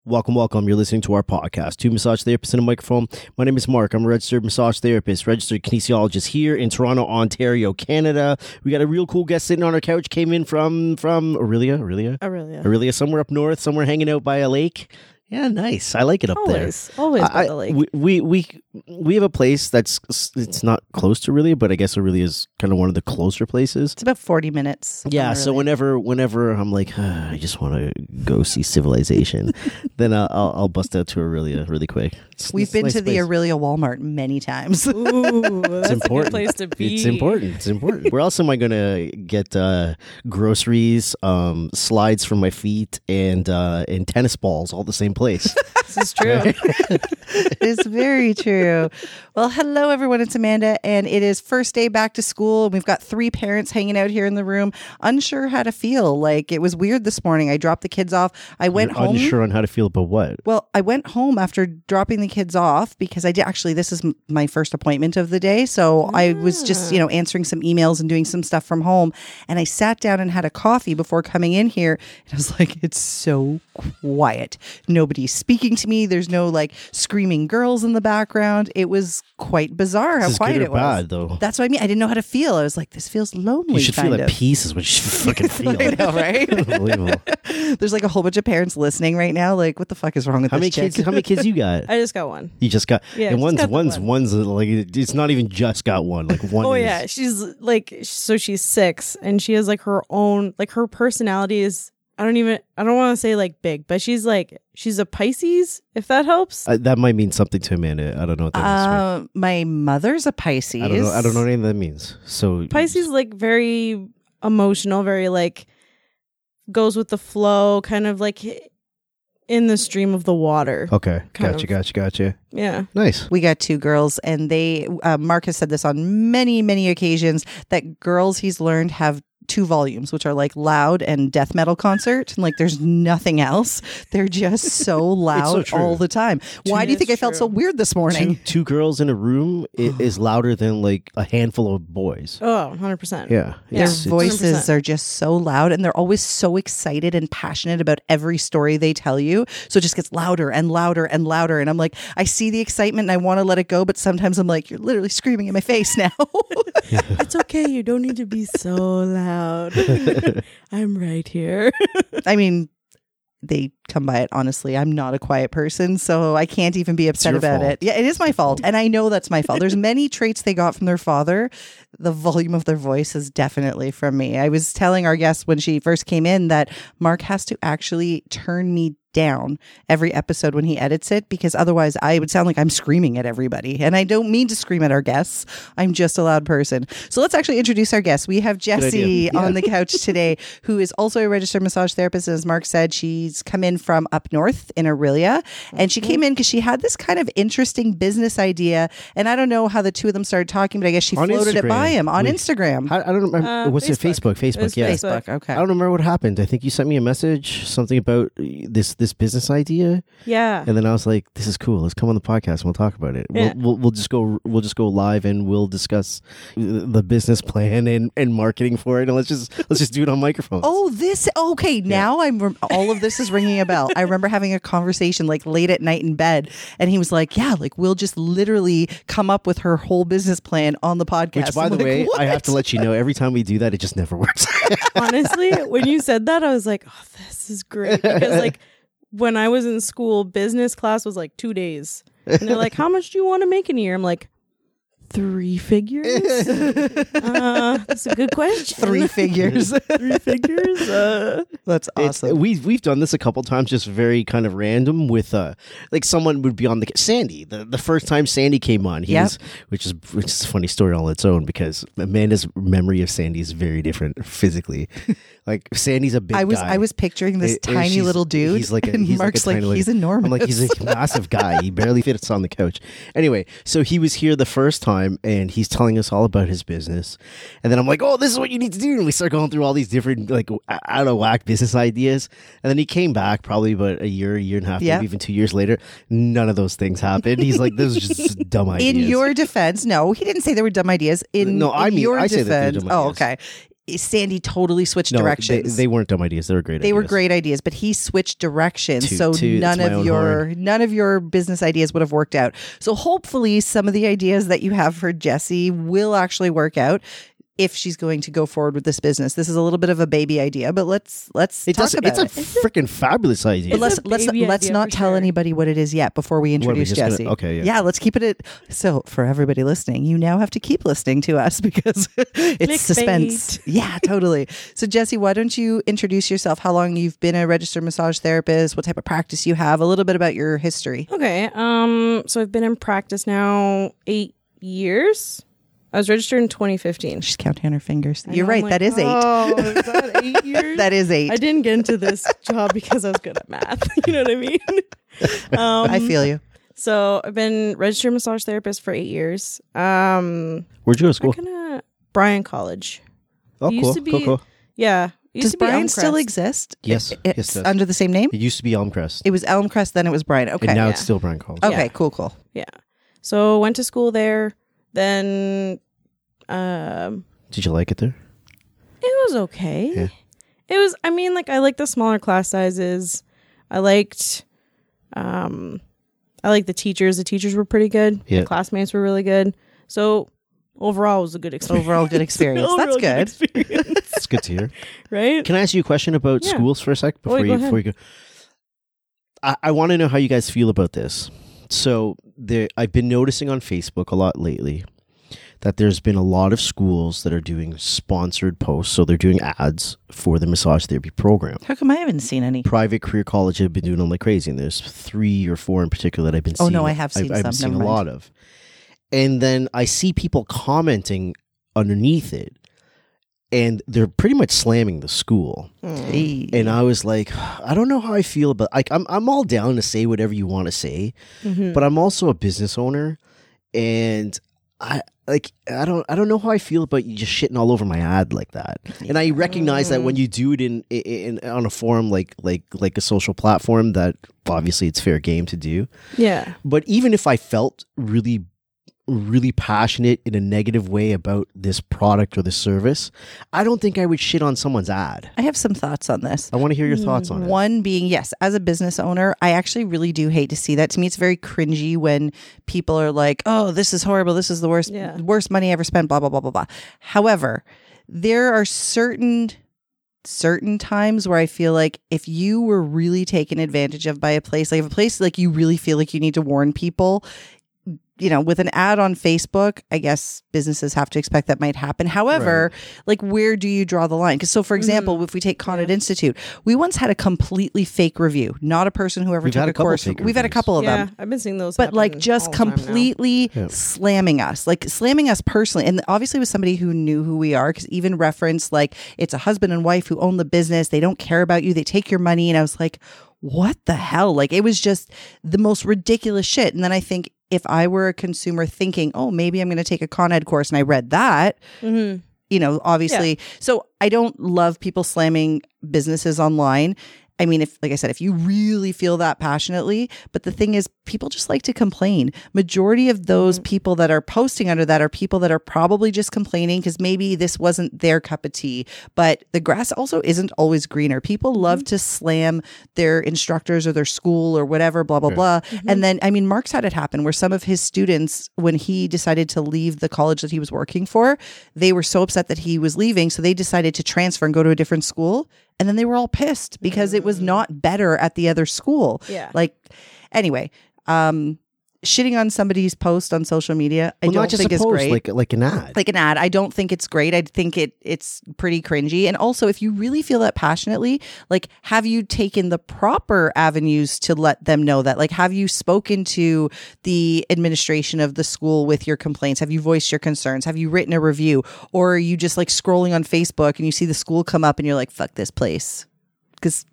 Welcome. You're listening to our podcast, Two Massage Therapists in a Microphone. My name is Mark. I'm a registered massage therapist, registered kinesiologist here in Toronto, Ontario, Canada. We got a real cool guest sitting on our couch. Came in from Aurelia, somewhere up north, somewhere hanging out by a lake. Yeah, nice. I like it up there. Always by the lake. We have a place it's not close to Aurelia, but I guess Aurelia is kind of one of the closer places. It's about 40 minutes. Yeah, so whenever I'm like, I just want to go see civilization, then I'll bust out to Aurelia really quick. We've been to the Aurelia Walmart many times. Ooh, that's important. a good place to be. It's important. Where else am I going to get groceries, slides for my feet, and tennis balls all the same place? This is true. It's very true. Well, hello, everyone. It's Amanda, and it is first day back to school. And we've got 3 parents hanging out here in the room, unsure how to feel. Like, it was weird this morning. I dropped the kids off. I went home. Unsure on how to feel about what? Well, I went home after dropping the kids off because I did actually, this is my first appointment of the day. So I was just, answering some emails and doing some stuff from home. And I sat down and had a coffee before coming in here. And I was like, it's so quiet. Nobody's speaking to me. There's no like screaming girls in the background. It was quite bizarre how quiet it was. Bad, though. That's what I mean. I didn't know how to feel. I was like, this feels lonely. You should feel at peace is what you should fucking feel. I know, right? Unbelievable. There's like a whole bunch of parents listening right now. Like, what the fuck is wrong with this chick? How many kids you got? I just got one. You just got, yeah. And one's like, it's not even just got one. Like one. Oh yeah, she's like, so she's 6, and she has like her own, like her personality is. I don't want to say like big, but she's a Pisces, if that helps. That might mean something to Amanda. I don't know what that means. My mother's a Pisces. I don't know anything that means. So Pisces like very emotional, very like goes with the flow, kind of like in the stream of the water. Okay, gotcha. Yeah, nice. We got 2 girls, and they Mark has said this on many occasions that girls he's learned have 2 volumes, which are like loud and death metal concert, and like there's nothing else. They're just so loud all the time. Why do you think I felt so weird this morning? Two girls in a room is louder than like a handful of boys. Oh, 100%. Yeah. Their voices 100%. Are just so loud, and they're always so excited and passionate about every story they tell you. So it just gets louder and louder and louder. And I'm like, I see the excitement and I want to let it go, but sometimes I'm like, you're literally screaming in my face now. It's okay. You don't need to be so loud. I'm right here. I mean, they come by it honestly. I'm not a quiet person, so I can't even be upset about it. Yeah, it is my fault, and I know that's my fault. There's many traits they got from their father. The volume of their voice is definitely from me. I was telling our guest when she first came in that Mark has to actually turn me down every episode when he edits it, because otherwise I would sound like I'm screaming at everybody, and I don't mean to scream at our guests. I'm just a loud person. So let's actually introduce our guests. We have Jessie on the couch today, who is also a registered massage therapist. As Mark said, she's come in from up north in Aurelia, and she came in because she had this kind of interesting business idea, and I don't know how the 2 of them started talking, but I guess she floated it by him on Instagram. I don't remember. What's Facebook. it? Facebook. Yeah. Facebook. Okay. I don't remember what happened. I think you sent me a message, something about this business idea. Yeah. And then I was like, this is cool. Let's come on the podcast and we'll talk about it. Yeah. We'll just go live and we'll discuss the business plan and marketing for it. And let's just do it on microphones. Now all of this is ringing a bell. I remember having a conversation like late at night in bed, and he was like, yeah, like we'll just literally come up with her whole business plan on the podcast. Which, by the way, what? I have to let you know, every time we do that, it just never works. Honestly, when you said that, I was like, oh, this is great. Because like when I was in school, business class was like 2 days. And they're like, how much do you want to make in a year? I'm like, 3 figures? That's a good question. 3 figures. 3 figures? That's awesome. We've done this a couple times, just very kind of random with like someone would be on Sandy. The first time Sandy came on, which is a funny story all its own, because Amanda's memory of Sandy is very different physically. Like Sandy's a big guy. I was picturing this tiny little dude. He's like Mark's like he's enormous. I'm like, he's a massive guy. He barely fits on the couch. Anyway, so he was here the first time and he's telling us all about his business. And then I'm like, oh, this is what you need to do. And we start going through all these different like out of whack business ideas. And then he came back probably about a year and a half, maybe even 2 years later. None of those things happened. He's like, those are just dumb ideas. In your defense, no, he didn't say they were dumb ideas. I say that they're dumb ideas. Oh, okay. Sandy totally switched No, directions. they weren't dumb ideas. They were great ideas. They were great ideas, but he switched directions, so to none my own of your business ideas would have worked out. So hopefully, some of the ideas that you have for Jessie will actually work out if she's going to go forward with this business. This is a little bit of a baby idea, but let's talk about it. It's a freaking fabulous idea. But let's not tell anybody what it is yet before we introduce Jessie. Okay, yeah, let's keep it. So for everybody listening, you now have to keep listening to us because it's suspense. Yeah, totally. So Jessie, why don't you introduce yourself? How long you've been a registered massage therapist? What type of practice you have? A little bit about your history. Okay. So I've been in practice now 8 years. I was registered in 2015. She's counting on her fingers. You're right. That is 8. Oh, is that 8 years? That is 8. I didn't get into this job because I was good at math. You know what I mean? I feel you. So I've been registered massage therapist for 8 years. Where'd you go to school? Bryan College. Oh, It used to be- cool. Yeah. It used Does to be Bryan still Elmcrest. exist? Yes. It's Yes, it does. under the same name? It used to be Elmcrest. It was Elmcrest, then it was Bryan. Okay. And now Yeah. it's still Bryan College. Okay, Yeah. cool. Yeah. So went to school there. Then Did you like it there? it was okay. Yeah. It was, I mean, like I liked the smaller class sizes. I liked the teachers. The teachers were pretty good. Yeah. The classmates were really good. So overall it was a good experience. Overall good experience. That's good. Experience, It's good to hear. right? Can I ask you a question about Yeah. schools for a sec before go you ahead. before you go? I want to know how you guys feel about this. So I've been noticing on Facebook a lot lately that there's been a lot of schools that are doing sponsored posts. So they're doing ads for the massage therapy program. How come I haven't seen any? Private career college have been doing them like crazy, and there's 3 or 4 in particular that I've been Oh, seeing. no, I have seen I've some. been seeing Never a mind. lot of. And then I see people commenting underneath it, and they're pretty much slamming the school. Hey. And I was like, I don't know how I feel about. Like, I'm all down to say whatever you want to say, Mhm. but I'm also a business owner, and I don't know how I feel about you just shitting all over my ad like that. And I recognize that when you do it in on a forum like a social platform, that obviously it's fair game to do. Yeah. But even if I felt really passionate in a negative way about this product or this service, I don't think I would shit on someone's ad. I have some thoughts on this. I want to hear your thoughts on it. One being, yes, as a business owner, I actually really do hate to see that. To me, it's very cringy when people are like, oh, this is horrible. This is the worst, Yeah. worst money ever spent, blah, blah, blah, blah, blah. However, there are certain times where I feel like if you were really taken advantage of by a place, like if a place like you really feel like you need to warn people, you know, with an ad on Facebook, I guess businesses have to expect that might happen. However, like, where do you draw the line? Because so, for example, if we take Conant Institute, we once had a completely fake review, not a person who ever We've took had a a couple course. fake We've had a reviews. couple of Yeah. them. I've been seeing those. But like happen just all the time now. completely slamming us personally. And obviously with somebody who knew who we are, because even referenced like it's a husband and wife who own the business. They don't care about you. They take your money. And I was like, what the hell? Like it was just the most ridiculous shit. And then I think if I were a consumer thinking, oh, maybe I'm going to take a Con Ed course and I read that, Mhm. you know, obviously. So I don't love people slamming businesses online. I mean, if, like I said, if you really feel that passionately, but the thing is, people just like to complain. Majority of those people that are posting under that are people that are probably just complaining because maybe this wasn't their cup of tea. But the grass also isn't always greener. People love to slam their instructors or their school or whatever, blah, blah, blah. And then, I mean, Mark's had it happen where some of his students, when he decided to leave the college that he was working for, they were so upset that he was leaving. So they decided to transfer and go to a different school. And then they were all pissed because it was not better at the other school. Yeah. Like, anyway, shitting on somebody's post on social media, I Well, don't not just think a is post, great. like an ad. Like an ad, I don't think it's great. I think it's pretty cringy. And also, if you really feel that passionately, like, have you taken the proper avenues to let them know that? Like, have you spoken to the administration of the school with your complaints? Have you voiced your concerns? Have you written a review? Or are you just like scrolling on Facebook and you see the school come up and you're like, fuck this place? Because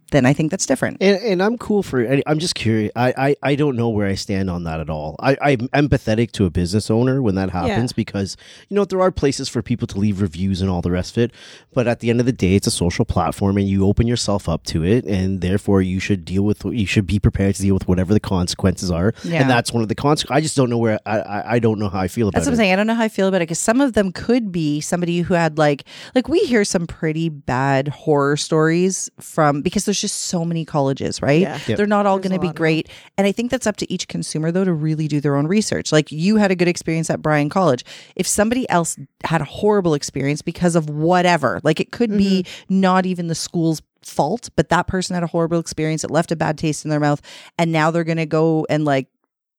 then I think that's different. And I'm cool for it. I'm just curious. I don't know where I stand on that at all. I'm empathetic to a business owner when that happens because, there are places for people to leave reviews and all the rest of it. But at the end of the day, it's a social platform and you open yourself up to it. And therefore, you should be prepared to deal with whatever the consequences are. Yeah. And that's one of the consequences. I just don't know where, I don't know how I feel about it. That's what I'm saying. I don't know how I feel about it because some of them could be somebody who had like we hear some pretty bad horror stories because there's just so many colleges, right? Yeah. Yep. They're not all going to be great. And I think that's up to each consumer, though, to really do their own research. Like you had a good experience at Bryan College. If somebody else had a horrible experience because of whatever, like it could be not even the school's fault, but that person had a horrible experience. It left a bad taste in their mouth. And now they're going to go and like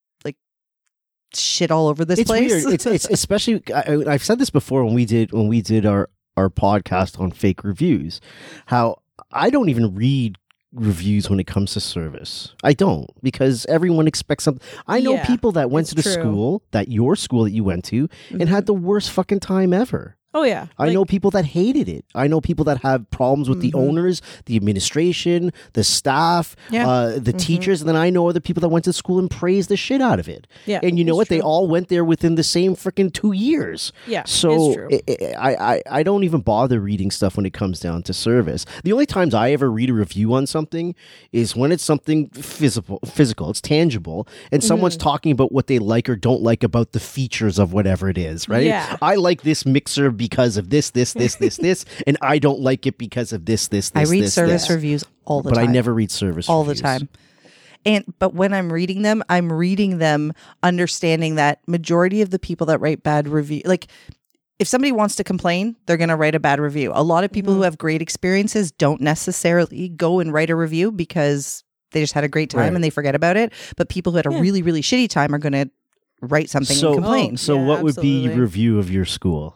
shit all over this place. Weird. It's especially, I've said this before when we did our podcast on fake reviews, how I don't even read reviews when it comes to service. I don't, because everyone expects something. I know people that went to the school, your school that you went to, and had the worst fucking time ever. Oh, yeah. I know people that hated it. I know people that have problems with the owners, the administration, the staff, the teachers. And then I know other people that went to school and praised the shit out of it. Yeah, and you know what? True. They all went there within the same freaking 2 years. Yeah, so I don't even bother reading stuff when it comes down to service. The only times I ever read a review on something is when it's something physical, it's tangible, and someone's talking about what they like or don't like about the features of whatever it is, right? Yeah. I like this mixer because of this, and I don't like it because of this. I read service reviews all the time. But I never read service all reviews. The time. But when I'm reading them understanding that majority of the people that write bad review, like if somebody wants to complain, they're going to write a bad review. A lot of people who have great experiences don't necessarily go and write a review because they just had a great time and they forget about it. But people who had a really, really shitty time are going to write something and complain. So what would be your review of your school?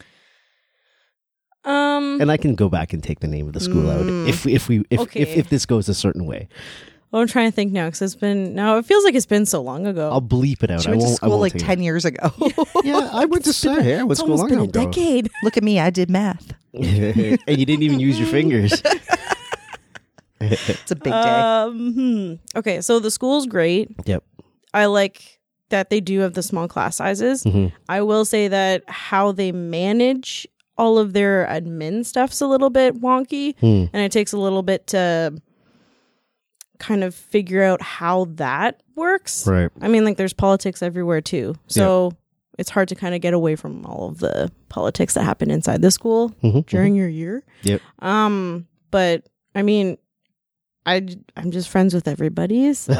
And I can go back and take the name of the school out if this goes a certain way. Well, I'm trying to think now because it feels like it's been so long ago. I'll bleep it out. She went to school like 10 years ago. Yeah, I went to school here. It's almost been a decade. Look at me, I did math. And you didn't even use your fingers. It's a big day. Okay, so the school's great. Yep. I like that they do have the small class sizes. I will say that how they manage all of their admin stuff's a little bit wonky, and it takes a little bit to kind of figure out how that works. Right. I mean, like there's politics everywhere too, so it's hard to kind of get away from all of the politics that happen inside the school during your year. Yep. But I mean, I'm just friends with everybody. So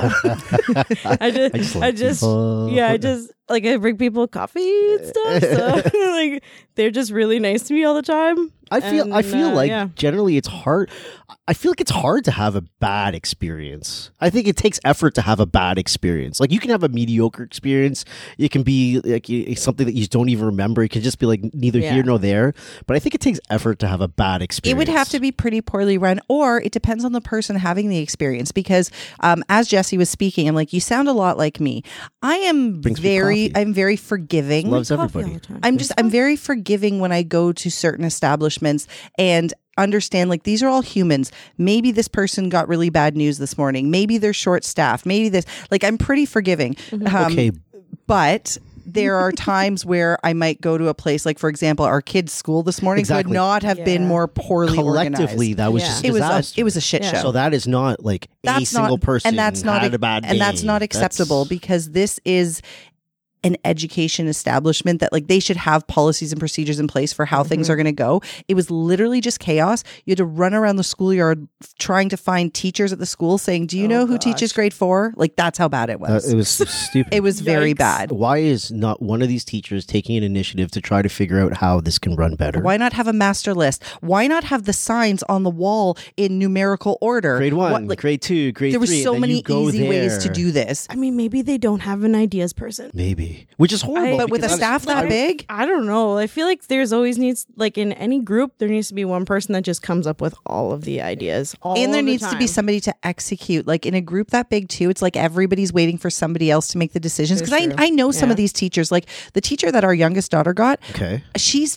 I just I bring people coffee and stuff. So like they're just really nice to me all the time. I feel like generally it's hard. I feel like it's hard to have a bad experience. I think it takes effort to have a bad experience. Like you can have a mediocre experience. It can be like something that you don't even remember. It can just be like neither here nor there. But I think it takes effort to have a bad experience. It would have to be pretty poorly run, or it depends on the person having the experience. Because as Jesse was speaking, I'm like, you sound a lot like me. I'm very forgiving. Loves everybody. I'm very forgiving when I go to certain establishments and understand like these are all humans. Maybe this person got really bad news this morning. Maybe they're short staffed. Maybe this, like I'm pretty forgiving. Okay. But there are times where I might go to a place like, for example, our kids' school this morning could not have been more poorly collectively organized. That was just a disaster. It was a shit show. So that is not like single person had a bad day. And that's not acceptable because this is an education establishment that like they should have policies and procedures in place for how things are going to go. It was literally just chaos. You had to run around the schoolyard trying to find teachers at the school saying, do you know who teaches grade 4? Like that's how bad it was. It was stupid. It was very bad. Why is not one of these teachers taking an initiative to try to figure out how this can run better? Why not have a master list? Why not have the signs on the wall in numerical order? Grade 1, grade 2, grade 3. There were so many easy ways to do this. I mean, maybe they don't have an ideas person. Maybe. Which is horrible. But with a staff that big? I don't know. I feel like there's always needs, like in any group, there needs to be one person that just comes up with all of the ideas. And there needs to be somebody to execute. Like in a group that big too, it's like everybody's waiting for somebody else to make the decisions. Because I know some of these teachers, like the teacher that our youngest daughter got, she's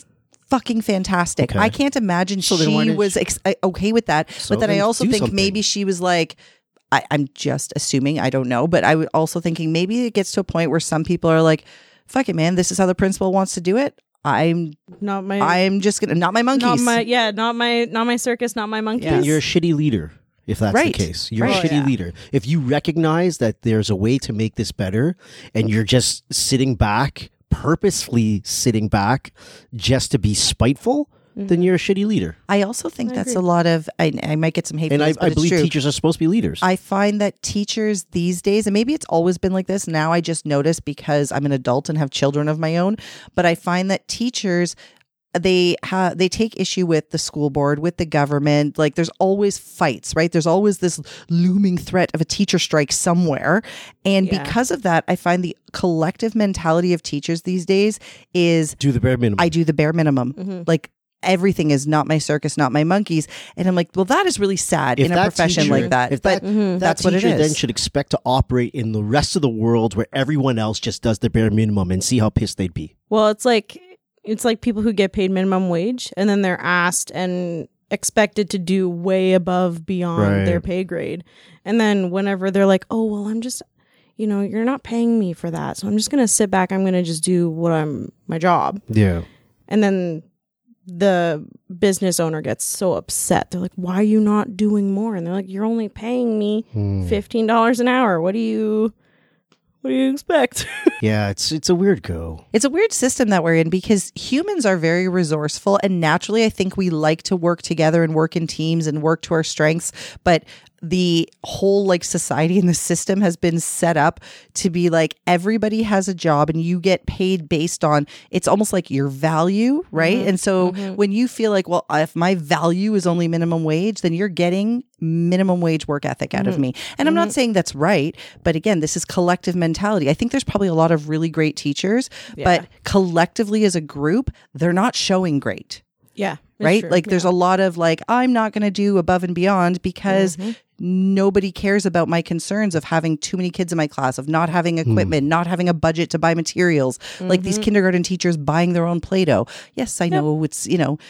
fucking fantastic. Okay. I can't imagine So then why she did was okay with that. So but then I then also do think something. maybe she was like, I'm just assuming, I don't know, but I was also thinking maybe it gets to a point where some people are like, fuck it, man, this is how the principal wants to do it. I'm just gonna, not my monkeys. not my circus, not my monkeys. Yeah. You're a shitty leader. If that's Right. the case, you're Right. a shitty Oh, yeah. leader. If you recognize that there's a way to make this better and you're just sitting back, purposefully sitting back just to be spiteful, then you're a shitty leader. I also think I that's agree. a lot of, I might get some hate And for this, but I it's believe true. teachers are supposed to be leaders. I find that teachers these days, and maybe it's always been like this, now I just notice because I'm an adult and have children of my own, but I find that teachers, they take issue with the school board, with the government. Like there's always fights, right? There's always this looming threat of a teacher strike somewhere. And Yeah. because of that, I find the collective mentality of teachers these days is Do the bare minimum. I do the bare minimum. Like everything is not my circus, not my monkeys. And I'm like, well, that is really sad If in a that profession teacher- like that. if But that that's what it teacher then is. should expect to operate in the rest of the world where everyone else just does the bare minimum and see how pissed they'd be. Well, it's like people who get paid minimum wage and then they're asked and expected to do way above beyond Right. their pay grade. And then whenever they're like, "Oh, well, I'm just, you're not paying me for that. So I'm just going to sit back. I'm going to just do my job." Yeah. And then the business owner gets so upset. They're like, "Why are you not doing more?" And they're like, "You're only paying me $15 an hour. What do you expect?" Yeah, it's a weird go. It's a weird system that we're in because humans are very resourceful and naturally I think we like to work together and work in teams and work to our strengths, but the whole like society and the system has been set up to be like everybody has a job and you get paid based on it's almost like your value, right? And so when you feel like, well, if my value is only minimum wage, then you're getting minimum wage work ethic out of me. And I'm not saying that's right, but again, this is collective mentality. I think there's probably a lot of really great teachers, but collectively as a group, they're not showing great. Yeah. Right? Like there's a lot of like, I'm not going to do above and beyond because nobody cares about my concerns of having too many kids in my class, of not having equipment, not having a budget to buy materials, like these kindergarten teachers buying their own Play-Doh. Yes, I know it's,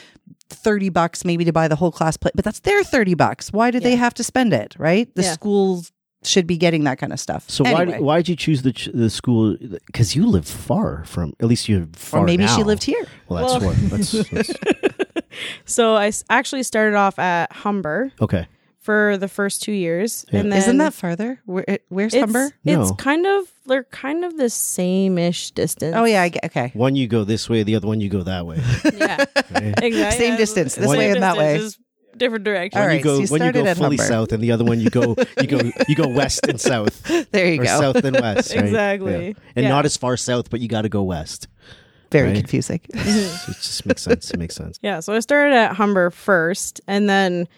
$30 maybe to buy the whole class plate, but that's their $30. Why do they have to spend it? Right? The schools should be getting that kind of stuff. So Anyway. why did you choose the school? Because you live far from. At least you're far. Or maybe now. she lived here. Well, that's So I actually started off at Humber okay. for the first 2 years. Yeah. And then Isn't that farther? Where's Humber? It's No. they're kind of the same-ish distance. Oh yeah, okay. One you go this way, the other one you go that way. Yeah. Exactly. Same distance, this way and that way. Just different direction. All When right, you go so you when you started go at fully Humber. south, and the other one you go west and south, There you or go. south and west. Right? Exactly. Yeah. And Yeah. not as far south, but you got to go west. Very Right. confusing. It just makes sense. It makes sense. Yeah, so I started at Humber first, and then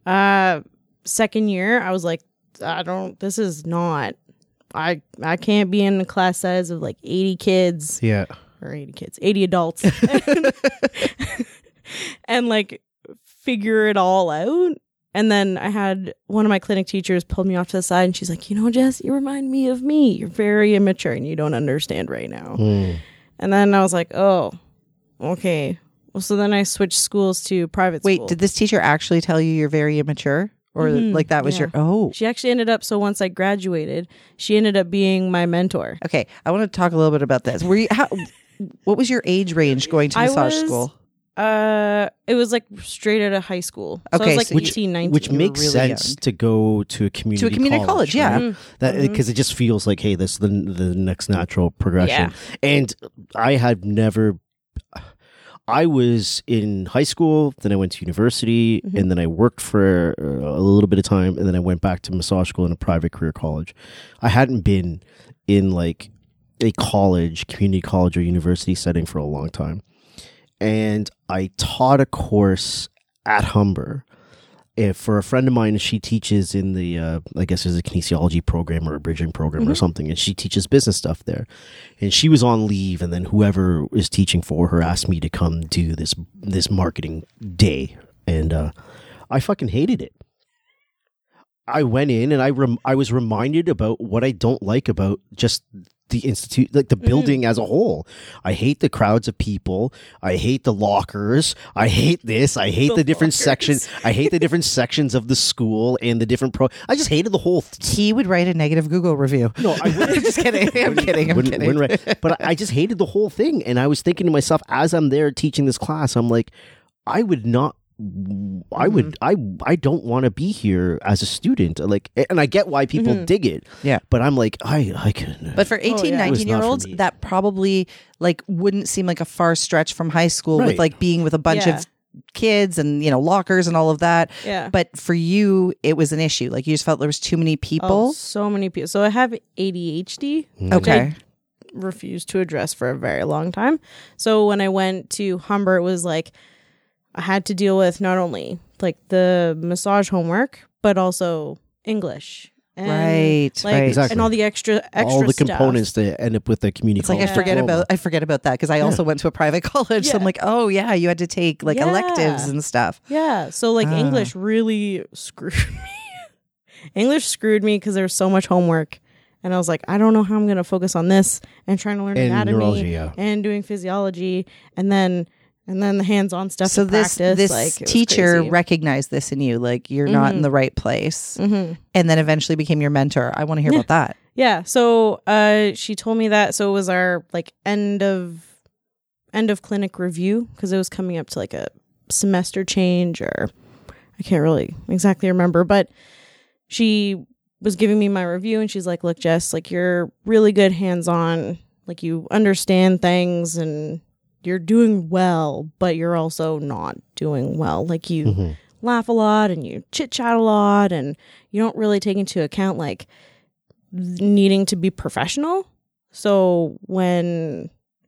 second year I was like, this is not, I can't be in a class size of like 80 kids Yeah. or 80 adults and like figure it all out. And then I had one of my clinic teachers pulled me off to the side and she's like, Jess, you remind me of me. You're very immature and you don't understand right now. And then I was like, oh, okay. Well, so then I switched schools to private school. Wait, did this teacher actually tell you you're very immature? Or like that was yeah. your, She actually ended up, so once I graduated, she ended up being my mentor. okay. I want to talk a little bit about this. What was your age range going to I massage was- school? It was like straight out of high school. So I Okay, was like so 18, 19. Which makes really sense young. to go to a community college, yeah. right? That because it just feels like, hey, this is the next natural progression. Yeah. And I had never. I was in high school, then I went to university, and then I worked for a little bit of time, and then I went back to massage school in a private career college. I hadn't been in like a college, community college or university setting for a long time. And I taught a course at Humber. For a friend of mine, she teaches in the, I guess there's a kinesiology program or a bridging program or something, and she teaches business stuff there. And she was on leave, and then whoever is teaching for her asked me to come do this marketing day, and I fucking hated it. I went in, and I was reminded about what I don't like about just the institute, like the building as a whole. I hate the crowds of people. I hate the lockers. I hate this. I hate the different sections. I hate the different sections of the school and the different I just hated the whole. He would write a negative Google review. No, I wouldn't. Just kidding. I'm kidding. Wouldn't write. But I just hated the whole thing, and I was thinking to myself as I'm there teaching this class, I'm like, I would not. I don't want to be here as a student. Like, and I get why people dig it. Yeah. But I'm like, I couldn't. But for 18, 19-year-olds, that probably like wouldn't seem like a far stretch from high school with like being with a bunch of kids and, lockers and all of that. Yeah. But for you, it was an issue. Like you just felt there was too many people. Oh, so many people. So I have ADHD. Okay. I refused to address for a very long time. So when I went to Humber, it was like, I had to deal with not only like the massage homework, but also English. And right. Exactly. And all the extra all the stuff. components that end up with the community. It's like I forget about that because I also went to a private college. So I'm like, oh yeah, you had to take like electives and stuff. Yeah. So like English really screwed me. English screwed me because there was so much homework. And I was like, I don't know how I'm going to focus on this and trying to learn anatomy and doing physiology and then the hands-on stuff. So this teacher crazy. Recognized this in you, like you're not in the right place, and then eventually became your mentor. I want to hear about that. Yeah. So she told me that. So it was our like end of clinic review because it was coming up to like a semester change, or I can't really exactly remember, but she was giving me my review and she's like, look, Jess, like you're really good hands-on, like you understand things and you're doing well, but you're also not doing well. Like you laugh a lot and you chit chat a lot and you don't really take into account like needing to be professional. So when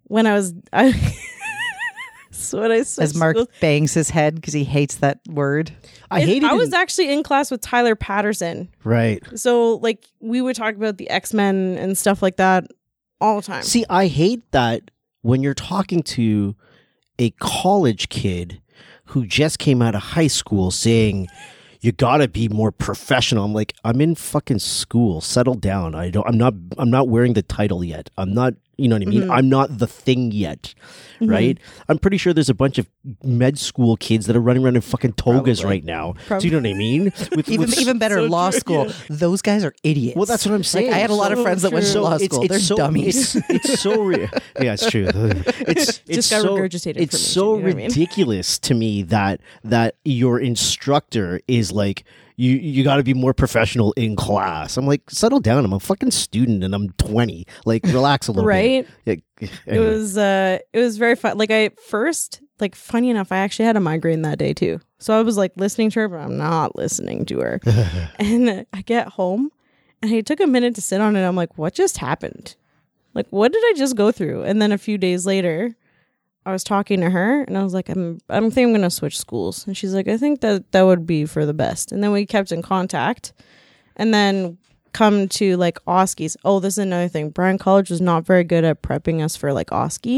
as Mark bangs his head because he hates that word. I was actually in class with Tyler Patterson. Right. So like we would talk about the X-Men and stuff like that all the time. See, I hate that when you're talking to a college kid who just came out of high school saying, you gotta be more professional. I'm like, I'm in fucking school. Settle down. I'm not wearing the title yet. I'm not, you know what I mean? I'm not the thing yet. Right? I'm pretty sure there's a bunch of med school kids that are running around in fucking togas right now. Do you know what I mean? Even better, so law school. Those guys are idiots. Well, that's what I'm saying. Like, I had a lot of friends that went to law school. They're dummies. It's so yeah, it's true. It's just got regurgitated. It's so ridiculous to me that your instructor is like, you got to be more professional in class. I'm like, settle down. I'm a fucking student and I'm 20. Like, relax a little bit. Right? It was very fun. Like funny enough, I actually had a migraine that day too. So I was like listening to her, but I'm not listening to her. And I get home and I took a minute to sit on it. I'm like, what just happened? Like, what did I just go through? And then a few days later, I was talking to her and I was like, I think I'm going to switch schools. And she's like, I think that would be for the best. And then we kept in contact and then come to like OSCEs. Oh, this is another thing. Bryan College was not very good at prepping us for like OSCE.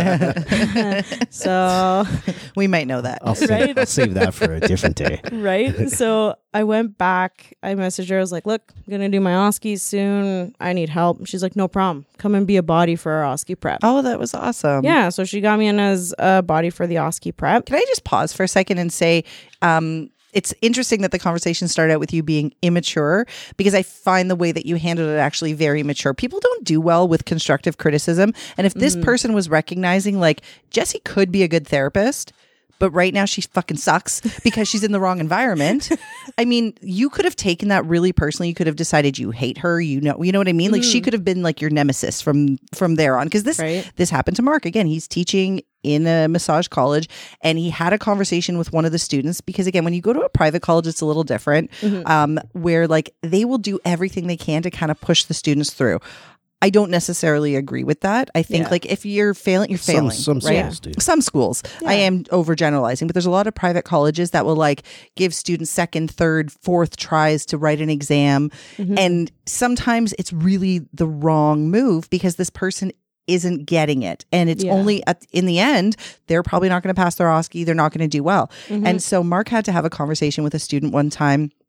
So we might know that. I'll save that for a different day. Right. So I went back. I messaged her. I was like, look, I'm going to do my OSCEs soon. I need help. She's like, no problem. Come and be a body for our OSCE prep. Oh, that was awesome. Yeah. So she got me in as a body for the OSCE prep. Can I just pause for a second and say, it's interesting that the conversation started out with you being immature because I find the way that you handled it actually very mature. People don't do well with constructive criticism. And if this person was recognizing like Jessie could be a good therapist, but right now she fucking sucks because she's in the wrong environment. I mean, you could have taken that really personally. You could have decided you hate her. You know what I mean? Like she could have been like your nemesis from there on. Because this happened to Mark. Again, he's teaching in a massage college and he had a conversation with one of the students because again, when you go to a private college, it's a little different where like they will do everything they can to kind of push the students through. I don't necessarily agree with that. I think like if you're failing, you're failing. Some right? schools do. Some schools. Yeah. I am overgeneralizing, but there's a lot of private colleges that will like give students second, third, fourth tries to write an exam. And sometimes it's really the wrong move because this person isn't getting it. And it's only in the end, they're probably not going to pass their OSCE. They're not going to do well. And so Mark had to have a conversation with a student one time.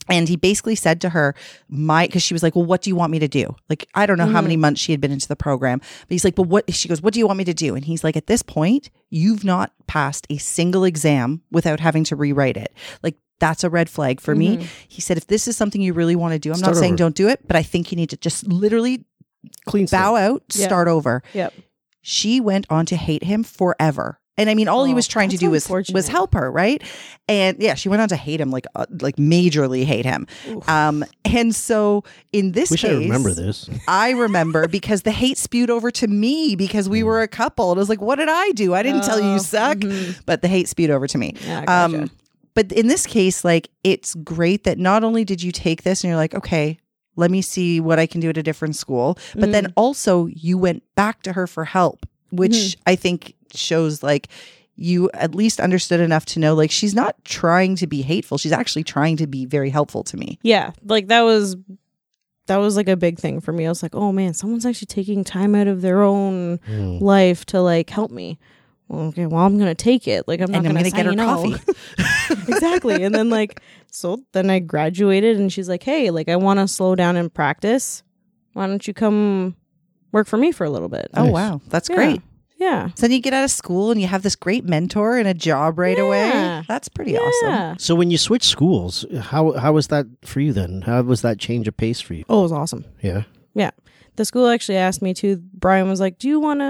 And he basically said to her, because she was like, well, what do you want me to do? Like, I don't know how many months she had been into the program, but he's like, well, she goes, what do you want me to do? And he's like, at this point, you've not passed a single exam without having to rewrite it. Like, that's a red flag for me. He said, if this is something you really want to do, I'm not saying don't do it, but I think you need to just literally bow out, start over. Yep. She went on to hate him forever. And I mean, all he was trying to do was help her, right? And yeah, she went on to hate him, like majorly hate him. And so in this case, I remember this. I remember because the hate spewed over to me because we were a couple. And I was like, what did I do? I didn't tell you suck. But the hate spewed over to me. Yeah, gotcha. But in this case, like, it's great that not only did you take this and you're like, okay, let me see what I can do at a different school, but then also you went back to her for help, which I think shows like you at least understood enough to know like she's not trying to be hateful. She's actually trying to be very helpful to me. Yeah. Like that was like a big thing for me. I was like, oh man, someone's actually taking time out of their own life to like help me. Well, okay, well, I'm going to take it. Like, I'm not going to get her coffee. Exactly. And then like, so then I graduated and she's like, hey, like I want to slow down and practice. Why don't you come work for me for a little bit? Oh, wow. That's great. Yeah. So then you get out of school and you have this great mentor and a job right away. That's pretty awesome. So when you switch schools, how was that for you then? How was that change of pace for you? Oh, it was awesome. Yeah. Yeah. The school actually asked me to. Brian was like, do you want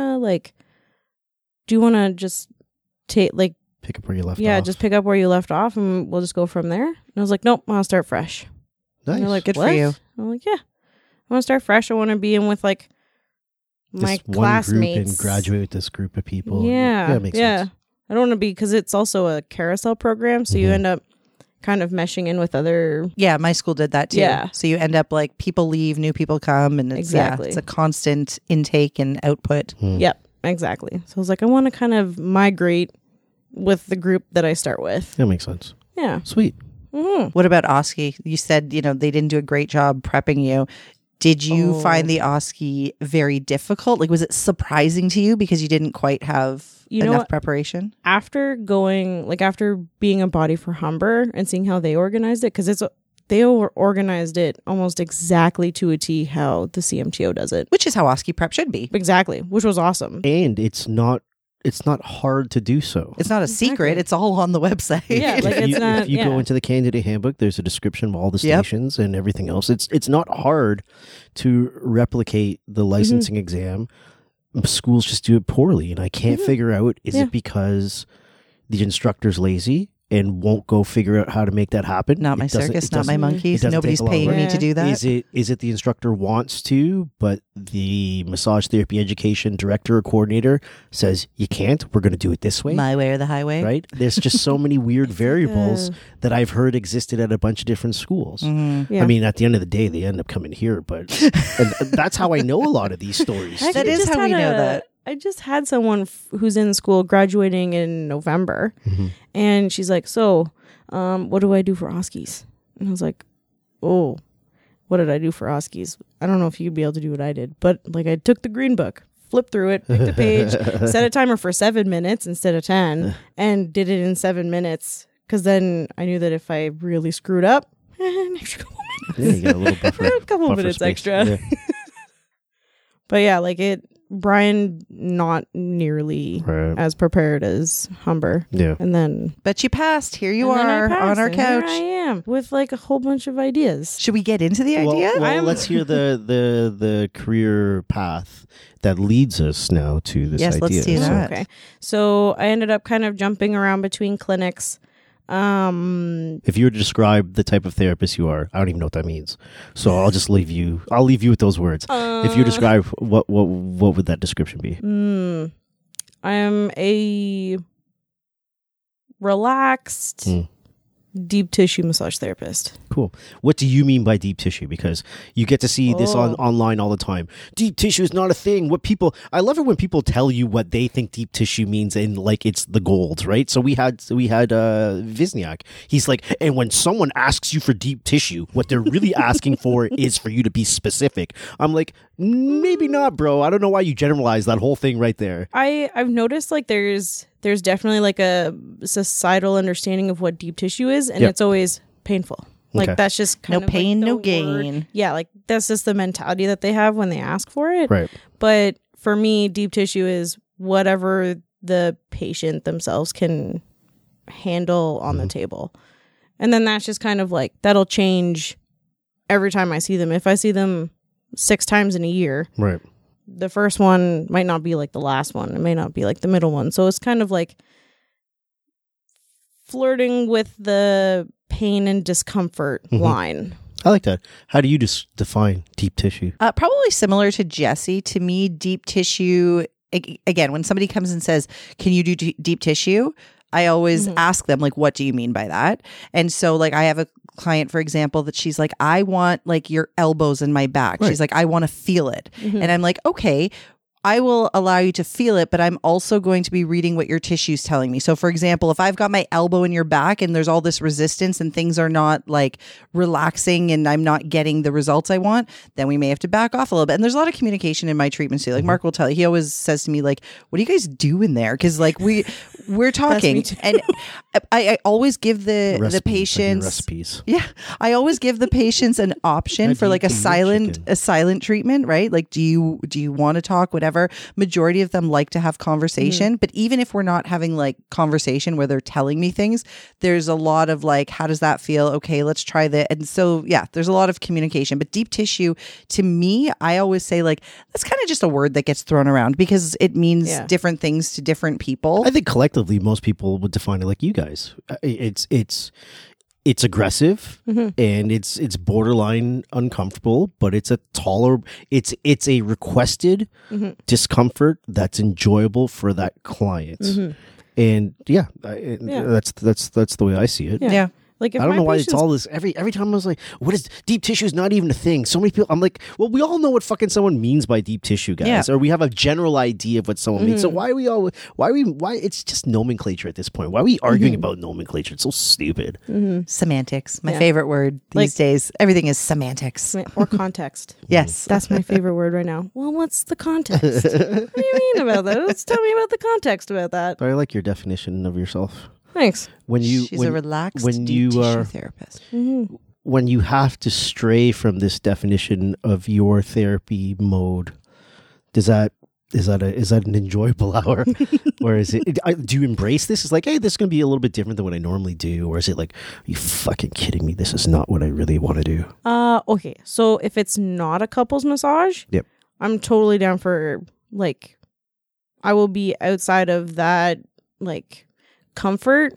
to just take like pick up where you left off? Yeah, just pick up where you left off and we'll just go from there. And I was like, nope, I'll start fresh. Nice. And they're like, good for you. I'm like, yeah. I want to start fresh. I want to be in with like my classmates group and graduate with this group of people. Yeah. It makes sense. I don't want to be, because it's also a carousel program. So you end up kind of meshing in with other. Yeah, my school did that too. Yeah. So you end up like people leave, new people come, and it's, it's a constant intake and output. Yep, exactly. So I was like, I want to kind of migrate with the group that I start with. That makes sense. Yeah. Sweet. What about OSCE? You said, they didn't do a great job prepping you. Did you find the OSCE very difficult? Like, was it surprising to you because you didn't quite have enough preparation? After being a body for Humber and seeing how they organized it, because they organized it almost exactly to a T how the CMTO does it. Which is how OSCE prep should be. Exactly, which was awesome. And it's not hard to do so. It's not a secret. It's all on the website. Yeah, like if you go into the candidate handbook, there's a description of all the stations and everything else. It's not hard to replicate the licensing exam. Schools just do it poorly, and I can't figure out, is it because the instructor's lazy and won't go figure out how to make that happen? Not my circus, not my monkeys. Nobody's paying me to do that. Is it the instructor wants to, but the massage therapy education director or coordinator says, you can't, we're going to do it this way? My way or the highway? Right? There's just so many weird variables that I've heard existed at a bunch of different schools. Mm-hmm. Yeah. I mean, at the end of the day, they end up coming here, but and that's how I know a lot of these stories. That is how we know that. I just had someone who's in school graduating in November, and she's like, so what do I do for OSCEs? And I was like, oh, what did I do for OSCEs? I don't know if you'd be able to do what I did, but like I took the green book, flipped through it, picked a page, set a timer for 7 minutes instead of 10, and did it in 7 minutes, because then I knew that if I really screwed up, an extra couple minutes. Yeah, you got a little buffer. A couple buffer minutes space. extra. Yeah. But yeah, like Brian not nearly as prepared as Humber. Yeah. And then But you passed. Here you are on our couch. Here I am with like a whole bunch of ideas. Should we get into the idea? Well, let's hear the career path that leads us now to this idea. Yes, let's do that. Okay. So I ended up kind of jumping around between clinics. If you were to describe the type of therapist you are, I don't even know what that means. So I'll just leave you. I'll leave you with those words. If you describe what would that description be? I am a relaxed, deep tissue massage therapist. Cool. What do you mean by deep tissue? Because you get to see this online all the time. Deep tissue is not a thing. I love it when people tell you what they think deep tissue means and like it's the gold, right? So we had Visniak. He's like, and when someone asks you for deep tissue, what they're really asking for is for you to be specific. I'm like, maybe not, bro. I don't know why you generalize that whole thing right there. I've noticed like there's definitely like a societal understanding of what deep tissue is, and it's always painful. Like Okay. that's just kind No of pain, like no the gain. word. Yeah, like that's just the mentality that they have when they ask for it. Right. But for me, deep tissue is whatever the patient themselves can handle on the table. And then that's just kind of like, that'll change every time I see them. If I see them 6 times in a year, Right. the first one might not be like the last one. It may not be like the middle one. So it's kind of like flirting with the pain and discomfort line. I like that. How do you define deep tissue? Probably similar to Jesse. To me, deep tissue, again, when somebody comes and says, can you do deep tissue? I always ask them, like, what do you mean by that? And so, like, I have a client, for example, that she's like, I want, like, your elbows in my back. Right. She's like, I want to feel it. And I'm like, okay, I will allow you to feel it, but I'm also going to be reading what your tissue's telling me. So, for example, if I've got my elbow in your back and there's all this resistance and things are not like relaxing and I'm not getting the results I want, then we may have to back off a little bit. And there's a lot of communication in my treatments too. Like Mark will tell you, he always says to me, like, what do you guys do in there? Because like we're talking, and I always give the patients recipes. Yeah, I always give the patients an option for like a silent treatment, right? Like, do you want to talk? Whatever. Majority of them like to have conversation, but even if we're not having like conversation where they're telling me things, there's a lot of like, how does that feel? Okay, let's try that. And so yeah, there's a lot of communication. But deep tissue, to me, I always say like that's kind of just a word that gets thrown around because it means different things to different people. I think collectively, most people would define it like you guys. It's aggressive and it's borderline uncomfortable, but it's it's a requested discomfort that's enjoyable for that client. And that's the way I see it. Yeah. Like if I don't my know why it's patients- all this. Every time I was like, "What is deep tissue?" Is not even a thing. So many people. I'm like, well, we all know what fucking someone means by deep tissue, guys, or we have a general idea of what someone means. So why it's just nomenclature at this point? Why are we arguing about nomenclature? It's so stupid. Semantics, my favorite word these days. Everything is semantics. or context. Yes, That's my favorite word right now. Well, what's the context? What do you mean about that? Let's tell me about the context about that. But I like your definition of yourself. Thanks. She's a relaxed deep tissue therapist. When you have to stray from this definition of your therapy mode, is that an enjoyable hour, or is it? Do you embrace this? It's like, hey, this is going to be a little bit different than what I normally do, or is it like, are you fucking kidding me? This is not what I really want to do. Okay. So if it's not a couples massage, Yep, I'm totally down for like, I will be outside of that like comfort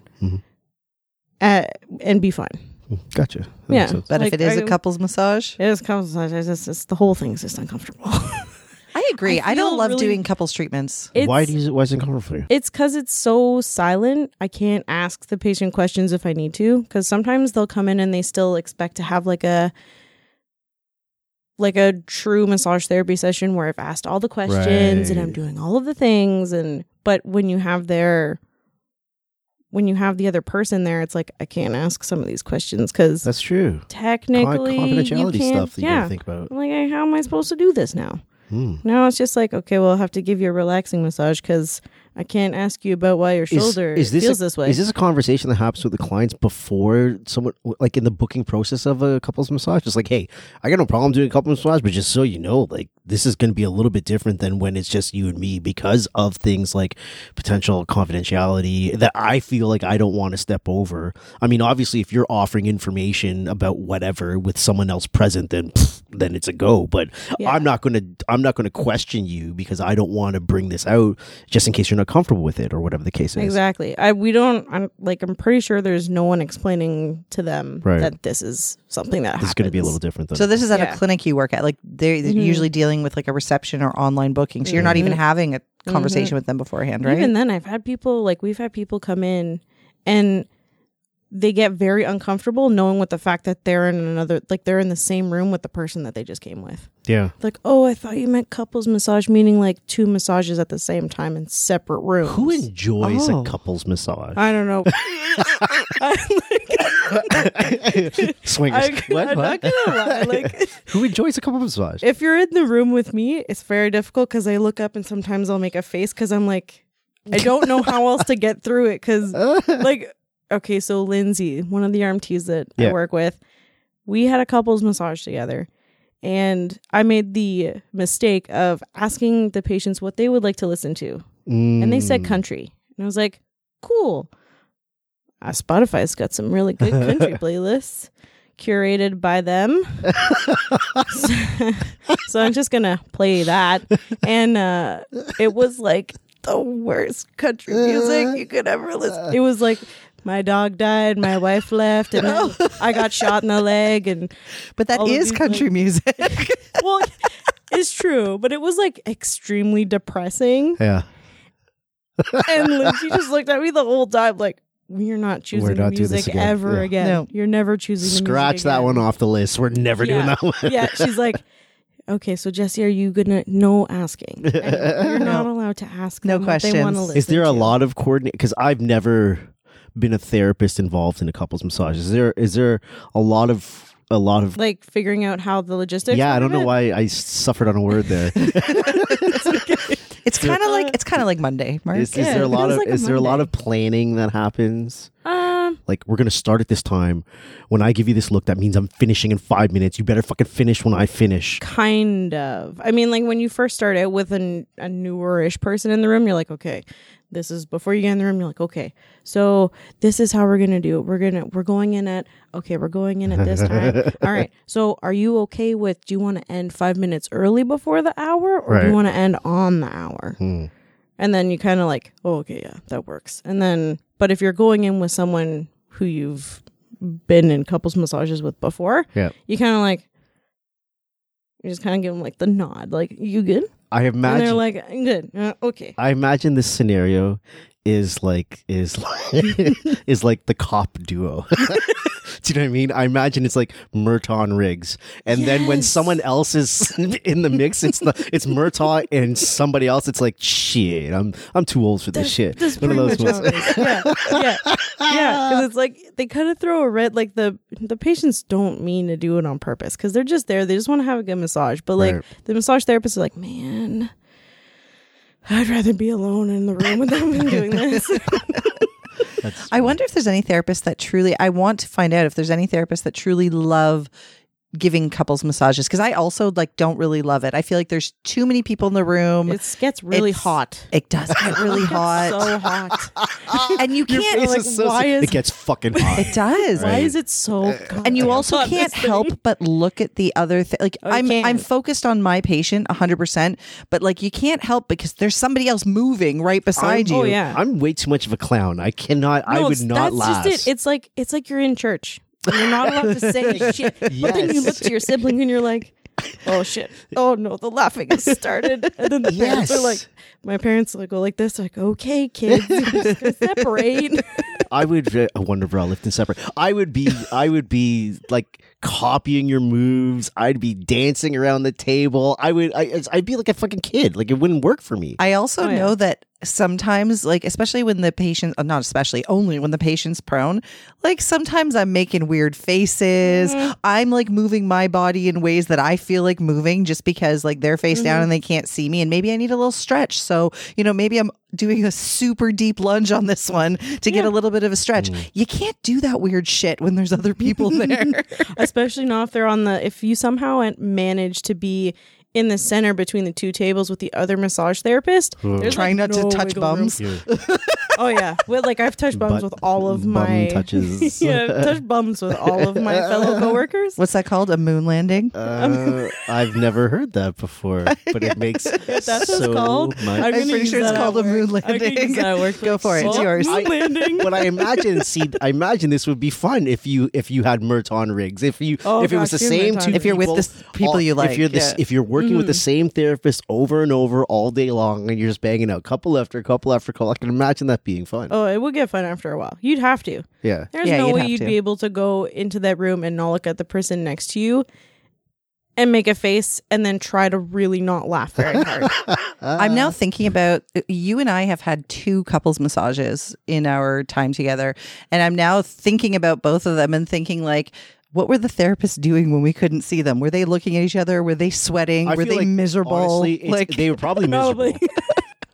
and be fine. Gotcha. That Yeah. makes sense. But Like, if it is a I- couples massage, It is couples massage. It's just the whole thing is just uncomfortable. I agree. I don't feel love really- doing couples treatments. Why is it uncomfortable for you? It's because it's so silent. I can't ask the patient questions if I need to, because sometimes they'll come in and they still expect to have like a true massage therapy session where I've asked all the questions and I'm Right. doing all of the things. But when you have the other person there, it's like I can't ask some of these questions because That's true. technically Confidentiality you can't, stuff that you gotta think about. I'm like, how am I supposed to do this now? Now it's just like, okay, well, I'll have to give you a relaxing massage because I can't ask you about why your shoulder feels this way. Is this a conversation that happens with the clients before someone, like in the booking process of a couples massage? Just like, hey, I got no problem doing a couples massage, but just so you know, like this is going to be a little bit different than when it's just you and me because of things like potential confidentiality that I feel like I don't want to step over. I mean, obviously, if you're offering information about whatever with someone else present, then it's a go. But I'm not going to question you because I don't want to bring this out just in case you're not comfortable with it or whatever the case is. Exactly. I'm pretty sure there's no one explaining to them that this is something that happens. This is going to be a little different than So this is at a clinic you work at. Like they're usually dealing with like a reception or online booking. So you're not even having a conversation with them beforehand, right? Even then, we've had people come in and they get very uncomfortable knowing with the fact that they're in they're in the same room with the person that they just came with. Yeah. Like, oh, I thought you meant couples massage, meaning like 2 massages at the same time in separate rooms. Who enjoys Oh. a couples massage? I don't know. Swingers. I'm not gonna lie. Like, Who enjoys a couples massage? if you're in the room with me, it's very difficult because I look up and sometimes I'll make a face because I'm like, I don't know how else to get through it. Because, like, okay, so Lindsay, one of the RMTs that I work with, we had a couples massage together, and I made the mistake of asking the patients what they would like to listen to. And they said country. And I was like, cool. Spotify's got some really good country playlists curated by them. So I'm just going to play that. And it was like the worst country music you could ever listen. It was like, my dog died, my wife left, and then I got shot in the leg. But that is country music. Well, it's true, but it was like extremely depressing. Yeah. And Lindsay just looked at me the whole time like, we're not choosing not doing this music again. ever Yeah. again. No. You're never choosing the music Scratch that again. one off the list. We're never doing that one. Yeah, she's like, okay, so Jesse, are you gonna no asking? And you're not allowed to ask No them what they want to questions. listen Is there a to. lot of coordinate? Because I've never been a therapist involved in a couples massage. Is there a lot of like figuring out how the logistics? yeah, I work don't of know it? why I suffered on a word there. It's kind of like Monday, Mark. Is Yeah, there a it lot feels of like a is there a lot Monday. of planning that happens? Like, we're gonna start at this time. When I give you this look, that means I'm finishing in 5 minutes. You better fucking finish when I finish. Kind of. I mean, like when you first start out with a newer-ish person in the room, you're like, okay, this is before you get in the room. You're like, okay, so this is how we're gonna do it. We're going in at this time. All right. So are you okay with? Do you want to end 5 minutes early before the hour, or do Right. you want to end on the hour? And then you kind of like, oh, okay, yeah, that works. And then, but if you're going in with someone who you've been in couples massages with before, Yeah. you kind of like, you just kind of give them like the nod, like, you good? I And they're imagine. like, I'm good. Okay. I imagine this scenario is like is like the cop duo. Do you know what I mean? I imagine it's like Murtaugh Riggs, and then when Yes. someone else is in the mix, it's Murtaugh and somebody else. It's like, shit, I'm too old for this shit. That's One of pretty those much ones. how it is. Yeah. Because it's like they kind of throw a red, like the patients don't mean to do it on purpose because they're just there. They just want to have a good massage. But like Right. the massage therapist is like, man, I'd rather be alone in the room with them than doing this. I wonder if there's any therapists that truly, I want to find out if there's any therapists that truly love giving couples massages, because I also like don't really love it. I feel like there's too many people in the room. It gets really It's- hot. It does get really hot. So hot. And you Your can't, face like, is so why is- it gets fucking hot. it does. Why is it so hot? And you also Hot can't this thing. help but look at the other thing. Like Oh, you I'm can't. focused on my patient 100%, but like you can't help because there's somebody else moving right beside you. Oh yeah. I'm way too much of a clown. I cannot. I No, would it's- not that's last. just it. It's like you're in church. And you're not allowed to say shit. But then you Yes. look to your sibling and you're like, oh shit. Oh no, the laughing has started. And then the parents are Yes. like, my parents like go like this, like, okay, kids, you're just gonna separate. I would wonder if I'll lift and separate. I would be like copying your moves. I'd be dancing around the table. I'd be like a fucking kid. Like, it wouldn't work for me. I also Oh, yeah. know that sometimes, like, especially when the patient, not especially, only when the patient's prone, like sometimes I'm making weird faces. I'm like moving my body in ways that I feel like moving just because like they're face down and they can't see me. And maybe I need a little stretch. So, you know, maybe I'm doing a super deep lunge on this one to get a little bit of a stretch. You can't do that weird shit when there's other people there. Especially not if they're if you somehow manage to be in the center between the two tables with the other massage therapist. There's Trying like not to no touch wiggle room. bums. Oh yeah, well, like I've touched bums Butt- with all of bum my touches. Yeah, I've touched bums with all of my fellow coworkers. What's that called? A moon landing? I've never heard that before, but it makes That's what it's so called. much. I'm gonna pretty use sure it's that called at a moon work. I can use landing. that at work. Go for it. It's Oh, yours. moon landing. But I imagine this would be fun if you had Murtaugh Riggs. If it was the gosh, you're same Murtaugh two If you're with people, the people you like, if you're yeah. if you're working with the same therapist over and over all day long, and you're just banging out couple after couple after couple, I can imagine that being fun. Oh, it would get fun after a while. You'd have to. Yeah. There's Yeah, no you'd way have you'd to. be able to go into that room and not look at the person next to you and make a face and then try to really not laugh very hard. I'm now thinking about, you and I have had 2 couples massages in our time together. And I'm now thinking about both of them and thinking like, what were the therapists doing when we couldn't see them? Were they looking at each other? Were they sweating? I Were feel they like, miserable? Honestly, like they were probably miserable. Probably.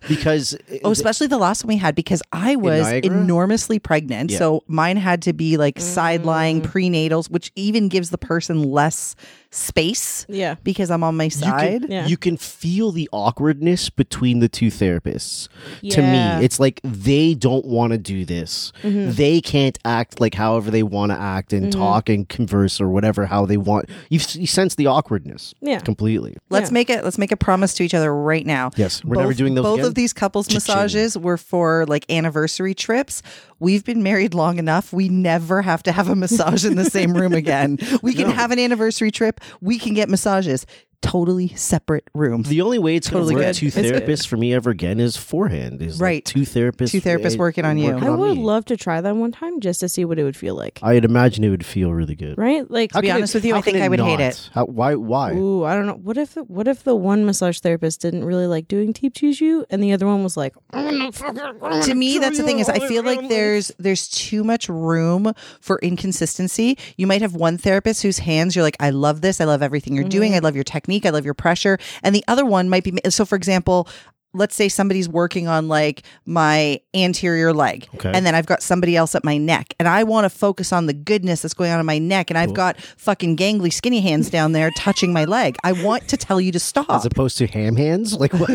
because especially the last one we had, because I was Niagara? enormously pregnant. Yeah. So mine had to be like side-lying prenatals, which even gives the person less space Yeah. because I'm on my side. Yeah. you can feel the awkwardness between the two therapists. To Yeah. me, it's like they don't want to do this. They can't act like however they want to act and talk and converse or whatever how they want. You sense the awkwardness. Yeah. Completely. Let's make a promise to each other right now. Yes, we're never doing those Both again? of these couples Cha-ching. massages were for like anniversary trips. We've been married long enough. We never have to have a massage in the same room again. We can have an anniversary trip. We can get massages. Totally separate rooms. The only way it's Totally going to work good. two It's good. therapists for me ever again is forehand. Is Right. Like two therapists. Two therapists working on you. I would me. love to try that one time just to see what it would feel like. I'd imagine it would feel really good. Right? Like, To be honest with you, I think I would hate it. Why? ooh, I don't know. What if the one massage therapist didn't really like doing Teep Cheese and the other one was like, To me, that's the thing is I feel like there's too much room for inconsistency. You might have one therapist whose hands you're like, I love this. I love everything you're doing. I love your technique. I love your pressure. And the other one might be, so for example, let's say somebody's working on like my anterior leg, Okay. and then I've got somebody else at my neck, and I want to focus on the goodness that's going on in my neck, and I've got fucking gangly skinny hands down there touching my leg. I want to tell you to stop. As opposed to ham hands? Like what?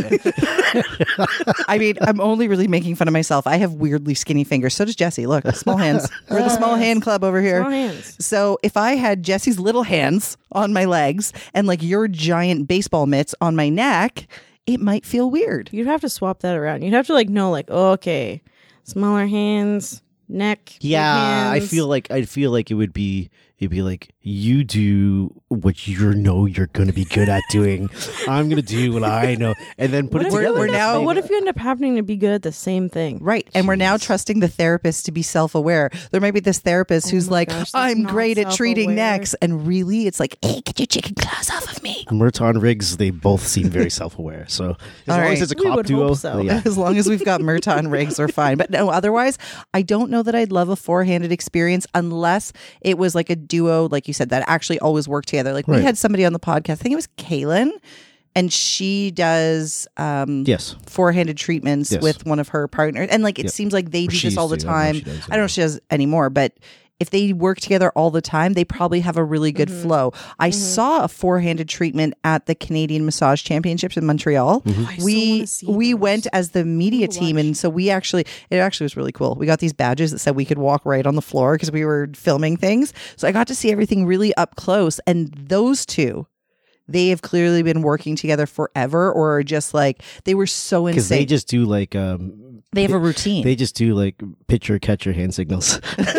I mean, I'm only really making fun of myself. I have weirdly skinny fingers. So does Jesse. Look, small hands. We're the small hand club over here. small hands. So if I had Jesse's little hands on my legs and like your giant baseball mitts on my neck, it might feel weird. You'd have to swap that around. You'd have to like know, like, okay, smaller hands, neck. big Yeah, I hands. feel like it'd be like you do what you're going to be good at doing. I'm going to do what I know, and then put What it if you together. we're end up- now- but what if you end up happening to be good at the same thing? Right. And we're now trusting the therapist to be self-aware. There might be this therapist who's my like, gosh, that's I'm not great at treating self-aware. necks. And really, it's like, hey, get your chicken claws off of me. Merton Riggs, they both seem very self-aware. So as long right. as it's a We cop would duo, hope so. yeah. As long as we've got Merton Riggs, we're fine. But no, otherwise, I don't know that I'd love a four-handed experience unless it was like a duo, like you said, that actually always work together. Like we Right. had somebody on the podcast, I think it was Kaylin, and she does Yes. four-handed treatments Yes. with one of her partners. And like it Yep. seems like they do She this all the used to. I don't know time. if she does I don't know if she does anymore, but if they work together all the time, they probably have a really good flow. I saw a four-handed treatment at the Canadian Massage Championships in Montreal. I so We wanna see we those. went as the media Ooh, team, and so it actually was really cool. We got these badges that said we could walk right on the floor because we were filming things. So I got to see everything really up close. And those two, they have clearly been working together forever, or are just like they were so Because they insane. just do like They have a routine. they just do like pitcher catcher hand signals.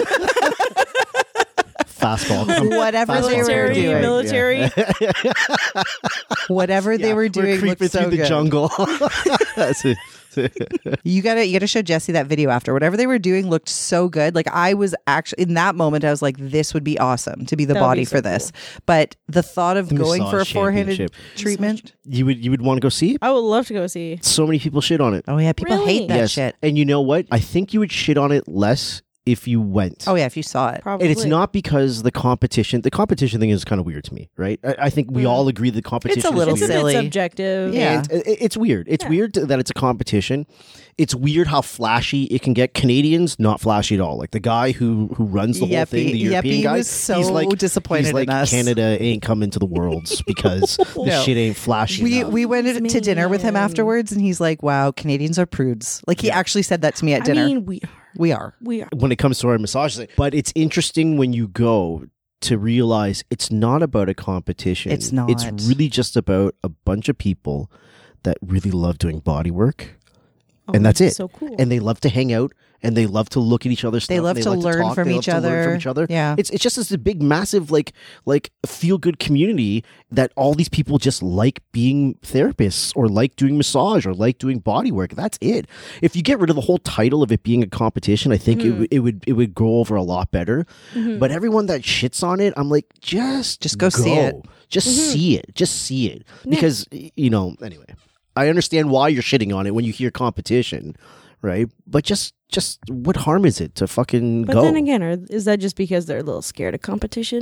Fastball. Whatever they were Military, doing, military. whatever they were We're doing, creeping looked so through the good. jungle. That's it. You gotta show Jesse that video after. Whatever they were doing looked so good. Like I was actually in that moment, I was like, this would be awesome to be the That would body be for so this. But the thought of going for a Massage four-handed championship. treatment. You would want to go see? I would love to go see. So many people shit on it. Oh yeah, people Really? hate that Yes. shit. And you know what? I think you would shit on it less if you went. Oh yeah, if you saw it. Probably. And it's not because the competition thing is kind of weird to me, right? I think we all agree the competition It's a little is It's a weird. bit silly. subjective. Yeah. And it's weird. It's weird that it's a competition. It's weird how flashy it can get. Canadians, not flashy at all. Like the guy who runs the whole thing, the European guy, was so he's like, disappointed he's like, in us. Canada ain't coming to the Worlds because the No. shit ain't flashy enough. We went to dinner with him Man. afterwards, and he's like, "Wow, Canadians are prudes." Like he actually said that to me at dinner. I mean, We are. we are. When it comes to our massage thing. But it's interesting when you go to realize it's not about a competition. It's not. It's really just about a bunch of people that really love doing body work. And that's it. So cool. And they love to hang out and they love to look at each other's stuff. They love to learn talk, from they each love to learn other. from each other. Yeah. It's just this big, massive, like feel good community that all these people just like being therapists or like doing massage or like doing body work. That's it. If you get rid of the whole title of it being a competition, I think it would go over a lot better. But everyone that shits on it, I'm like, just go see it. Just see it. Just see it. Because anyway. I understand why you're shitting on it when you hear competition, right? But just what harm is it to fucking But go? then again, is that just because they're a little scared of competition?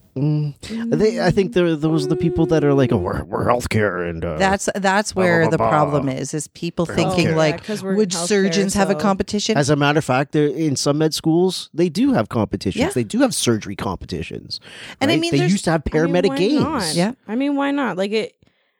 I think those are the people that are like, oh, we're healthcare, and That's where blah, the blah, problem blah. is people For thinking healthcare. like, Yeah, 'cause we're in would healthcare, surgeons have a so- competition? as a matter of fact, in some med schools, they do have competitions. Yeah. They do have surgery competitions. And I right? mean, they there's- used to have I mean, paramedic why games. not? Yeah. I mean, why not? Like it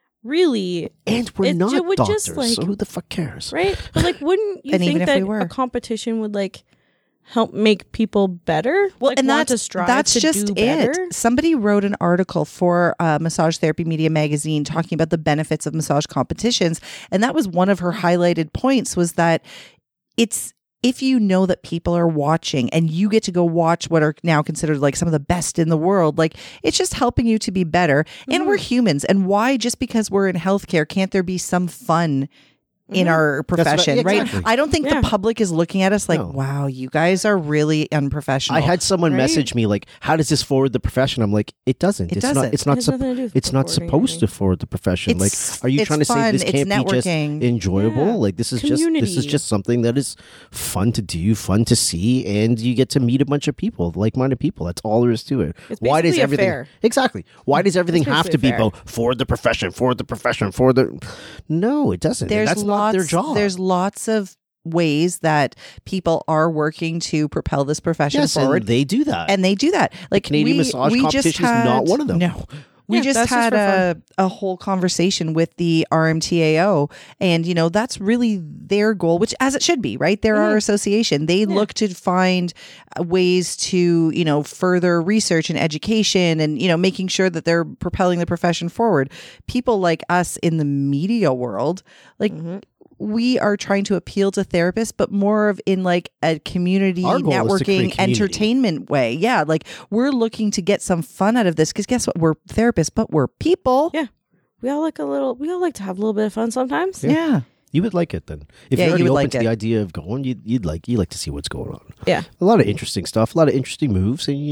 really, And we're It- not it would doctors, just, like- so who the fuck cares? right? But like, wouldn't you And even think if we that were. a competition would like help make people better? Well, like, and want that's to strive that's to just do better? it. Somebody wrote an article for Massage Therapy Media magazine talking about the benefits of massage competitions, and that was one of her highlighted points. Was that it's if you know that people are watching and you get to go watch what are now considered like some of the best in the world, like it's just helping you to be better. And we're humans, and why just because we're in healthcare can't there be some fun? In our profession, yeah, right? exactly. I don't think Yeah. the public is looking at us like, No. wow, you guys are really unprofessional. I had someone Right? message me like, "How does this forward the profession?" I'm like, "It doesn't. It It's doesn't. not. It's not. It has nothing to do with It's not forwarding supposed to anything. forward the profession. It's- Like, are you it's trying to say fun, this it's can't be just networking. enjoyable? Yeah. Like, this is just Community. something that is fun to do, fun to see, and you get to meet a bunch of people, like-minded people. That's all there is to it. It's Why does basically a everything fair. exactly? Why does everything have to basically be fair. about forward the profession, forward the profession, forward the? No, it doesn't. That's not their job. There's lots of ways that people are working to propel this profession yes, forward, and they do that. and they do that. Like Canadian massage competition is not one of them. No. We Yeah, just that's just had for a whole conversation with the RMTAO, and that's really their goal, which as it should be, right? They're our association. They look to find ways to further research and education, and making sure that they're propelling the profession forward. People like us in the media world, like. We are trying to appeal to therapists, but more of in like a community Our goal is to create networking, community. entertainment way. Yeah. Like we're looking to get some fun out of this because guess what? We're therapists, but we're people. Yeah. We all like to have a little bit of fun sometimes. Yeah. You would like it then. If Yeah, you're already you would open like to it. the idea of going, you'd like to see what's going on. Yeah. A lot of interesting stuff, a lot of interesting moves, and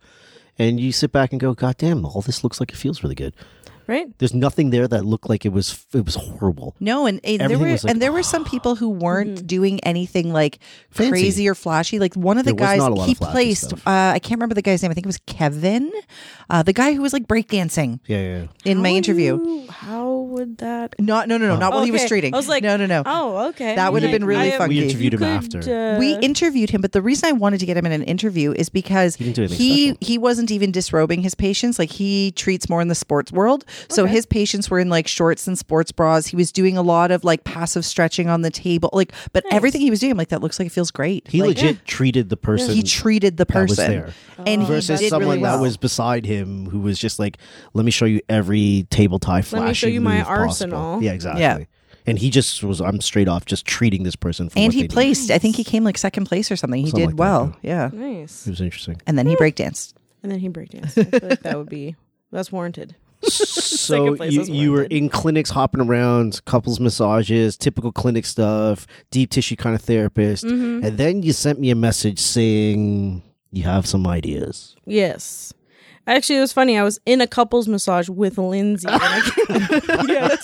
you sit back and go, God damn, all this looks like it feels really good. Right? There's nothing there that looked like it was horrible. No, and there Everything were was like, there were some people who weren't doing anything like Fancy. crazy or flashy. Like one of the There was guys not a lot he of flashy placed, stuff. I can't remember the guy's name. I think it was Kevin, the guy who was like breakdancing Yeah. in my interview. How would that? Not while he was Okay. treating. I was like, no. Oh, okay. That would have been really I- funky. We interviewed you him could, after. We interviewed him, but the reason I wanted to get him in an interview is because He didn't do anything special. he wasn't even disrobing his patients. Like he treats more in the sports world. So his patients were in like shorts and sports bras. He was doing a lot of like passive stretching on the table. Like, but Nice. everything he was doing, I'm like, that looks like it feels great. He Like, legit treated the person he treated the that was person. there. And he Versus did someone really well. that was beside him who was just like, let me show you every table tie flashy Let me show you my move possible." arsenal. Yeah, exactly. Yeah. And he just was, I'm straight off just treating this person for And what he they did. placed, I think he came like second place or something. He Something did like that, well. Yeah. Nice. It was interesting. And then he breakdanced. And then he breakdanced. I feel like that's warranted. So place you, is you were warranted. in clinics hopping around, couples massages, typical clinic stuff, deep tissue kind of therapist. Mm-hmm. And then you sent me a message saying you have some ideas. Yes. Actually, it was funny. I was in a couples massage with Lindsay. When I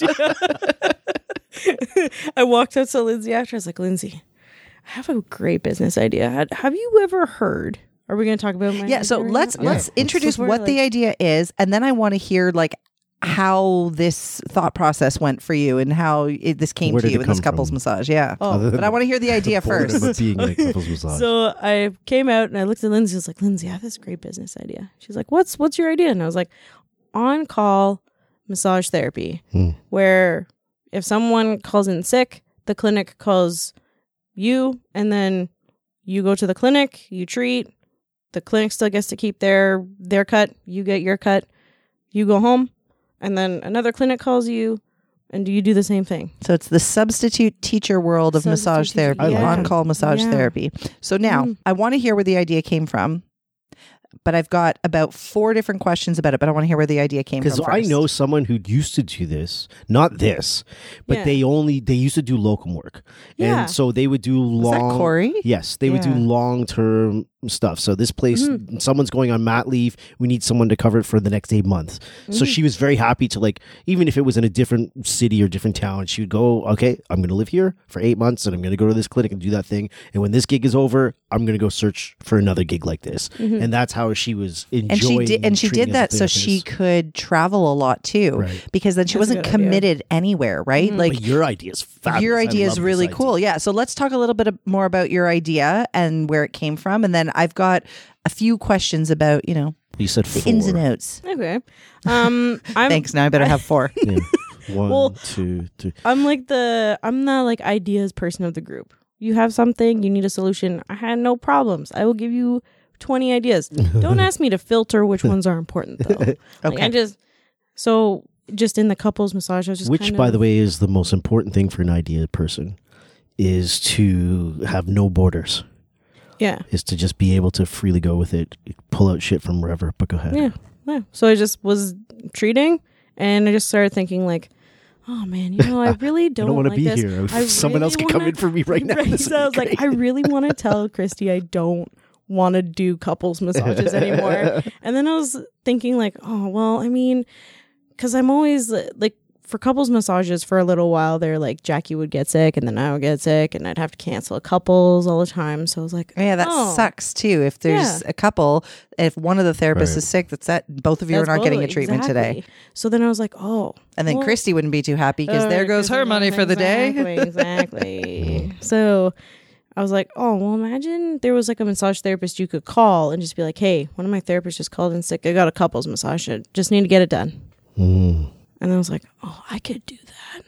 I walked up to Lindsay after. I was like, Lindsay, I have a great business idea. Have you ever heard? Are we going to talk about my Yeah. So idea right let's now? let's introduce Before, what the like- idea is, and then I want to hear like how this thought process went for you and how this came Where to did you it in this come couples from? massage. Yeah. Oh, But I want to hear the idea Boredom first. of being in a couples massage. So I came out and I looked at Lindsay. I was like, Lindsay, I have this great business idea. She's like, what's your idea? And I was like, on call massage therapy, where if someone calls in sick, the clinic calls you, and then you go to the clinic, you treat. The clinic still gets to keep their cut. You get your cut. You go home, and then another clinic calls you, and you do the same thing. So it's the substitute teacher world of Substitute massage teacher, therapy, I like it. on-call massage Yeah. therapy. So now I want to hear where the idea came from, but I've got about 4 different questions about it, but I want to hear where the idea came from Because I first. know someone who used to do this, not this, but Yeah. they used to do locum work, Yeah. and so they would do Was long. that Corey? Yes, they would do Yeah. long-term stuff. So this place, someone's going on mat leave. We need someone to cover it for the next 8 months. So she was very happy to, like, even if it was in a different city or different town, she would go, okay, I'm going to live here for 8 months and I'm going to go to this clinic and do that thing. And when this gig is over, I'm going to go search for another gig like this. And that's how she was enjoying. And she did that so she could travel a lot too, Right. because then she That's a wasn't good idea. committed anywhere, right? Like, But your idea is fabulous. your I idea love is this really idea. cool. Yeah. So let's talk a little bit more about your idea and where it came from. And then I've got a few questions about, You said the 4. ins and outs. Okay. I'm Thanks. Now I better have 4. Yeah. 1, Well, 2, 3. I'm the like ideas person of the group. You have something, you need a solution. I had no problems. I will give you 20 ideas. Don't ask me to filter which ones are important though. Like, Okay. just in the couples massage, I was just Which, by the way, is the most important thing for an idea person, is to have no borders. yeah. Is to just be able to freely go with it, pull out shit from wherever. But go ahead. Yeah. So I just was treating, and I just started thinking like, oh man, I really I don't, don't want to like be this. here. I Someone else really could come wanna- in for me right now. Right, This so I would was be like, I great. really want to tell Christy I don't want to do couples massages anymore. And then I was thinking like, oh, well, I mean, because I'm always like, for couples massages for a little while there, like Jackie would get sick and then I would get sick and I'd have to cancel couples all the time. So I was like, Yeah, that oh, sucks too. If there's a couple, if one of the therapists Right. is sick, both of you are that's not getting a both- treatment today. exactly. So then I was like, oh. And then well, Christy wouldn't be too happy because there goes her money for the day. Exactly. So I was like, oh, well, imagine there was like a massage therapist you could call and just be like, hey, one of my therapists just called in sick. I got a couples massage. I just need to get it done. And I was like, oh, I could do that.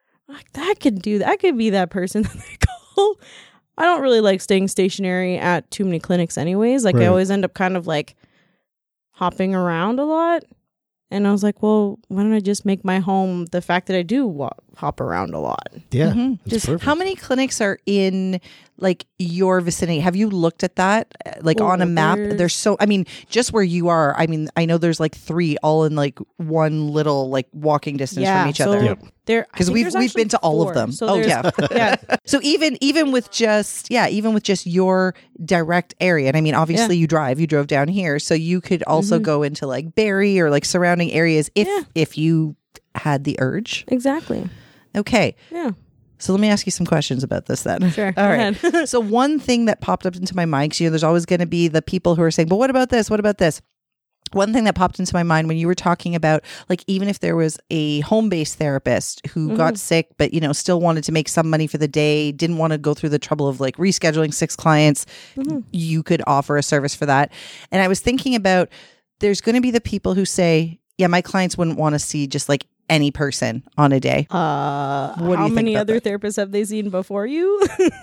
I could do that. I could be that person that they call. I don't really like staying stationary at too many clinics anyways. Like I Right. always end up kind of like hopping around a lot. And I was like, well, why don't I just make my home the fact that I do hop around a lot? Yeah. Mhm. It's Just perfect. How many clinics are in like your vicinity? Have you looked at that like on a map? There's so, I mean, just where you are. I mean, I know there's like 3 all in like one little like walking distance from each other. Yep. There, I 'Cause think we've there's been actually to all of 4. them. So Oh, there's- yeah. yeah. So even with just your direct area, and I mean, obviously you drove down here, so you could also go into like Barrie or like surrounding areas if you had the urge. Exactly. Okay. Yeah. So let me ask you some questions about this then. Sure. All Go right. ahead. So one thing that popped up into my mind, 'cause, there's always going to be the people who are saying, but what about this? What about this? One thing that popped into my mind when you were talking about, like, even if there was a home-based therapist who got sick, but, still wanted to make some money for the day, didn't want to go through the trouble of like rescheduling 6 clients, you could offer a service for that. And I was thinking about, there's going to be the people who say, yeah, my clients wouldn't want to see just like any person on a day. What do you how think many about other therapists have they seen before you?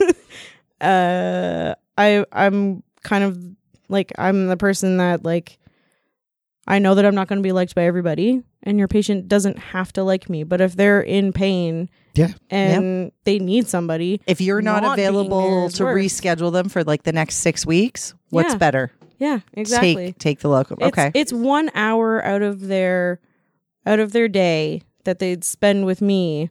I'm kind of like, I'm the person that like, I know that I'm not going to be liked by everybody, and your patient doesn't have to like me. But if they're in pain Yeah. and they need somebody, If you're not Not being there available is to worse. reschedule them for like the next 6 weeks, what's Yeah. better? yeah, exactly. Take the locum. Okay. It's 1 hour out of their day that they'd spend with me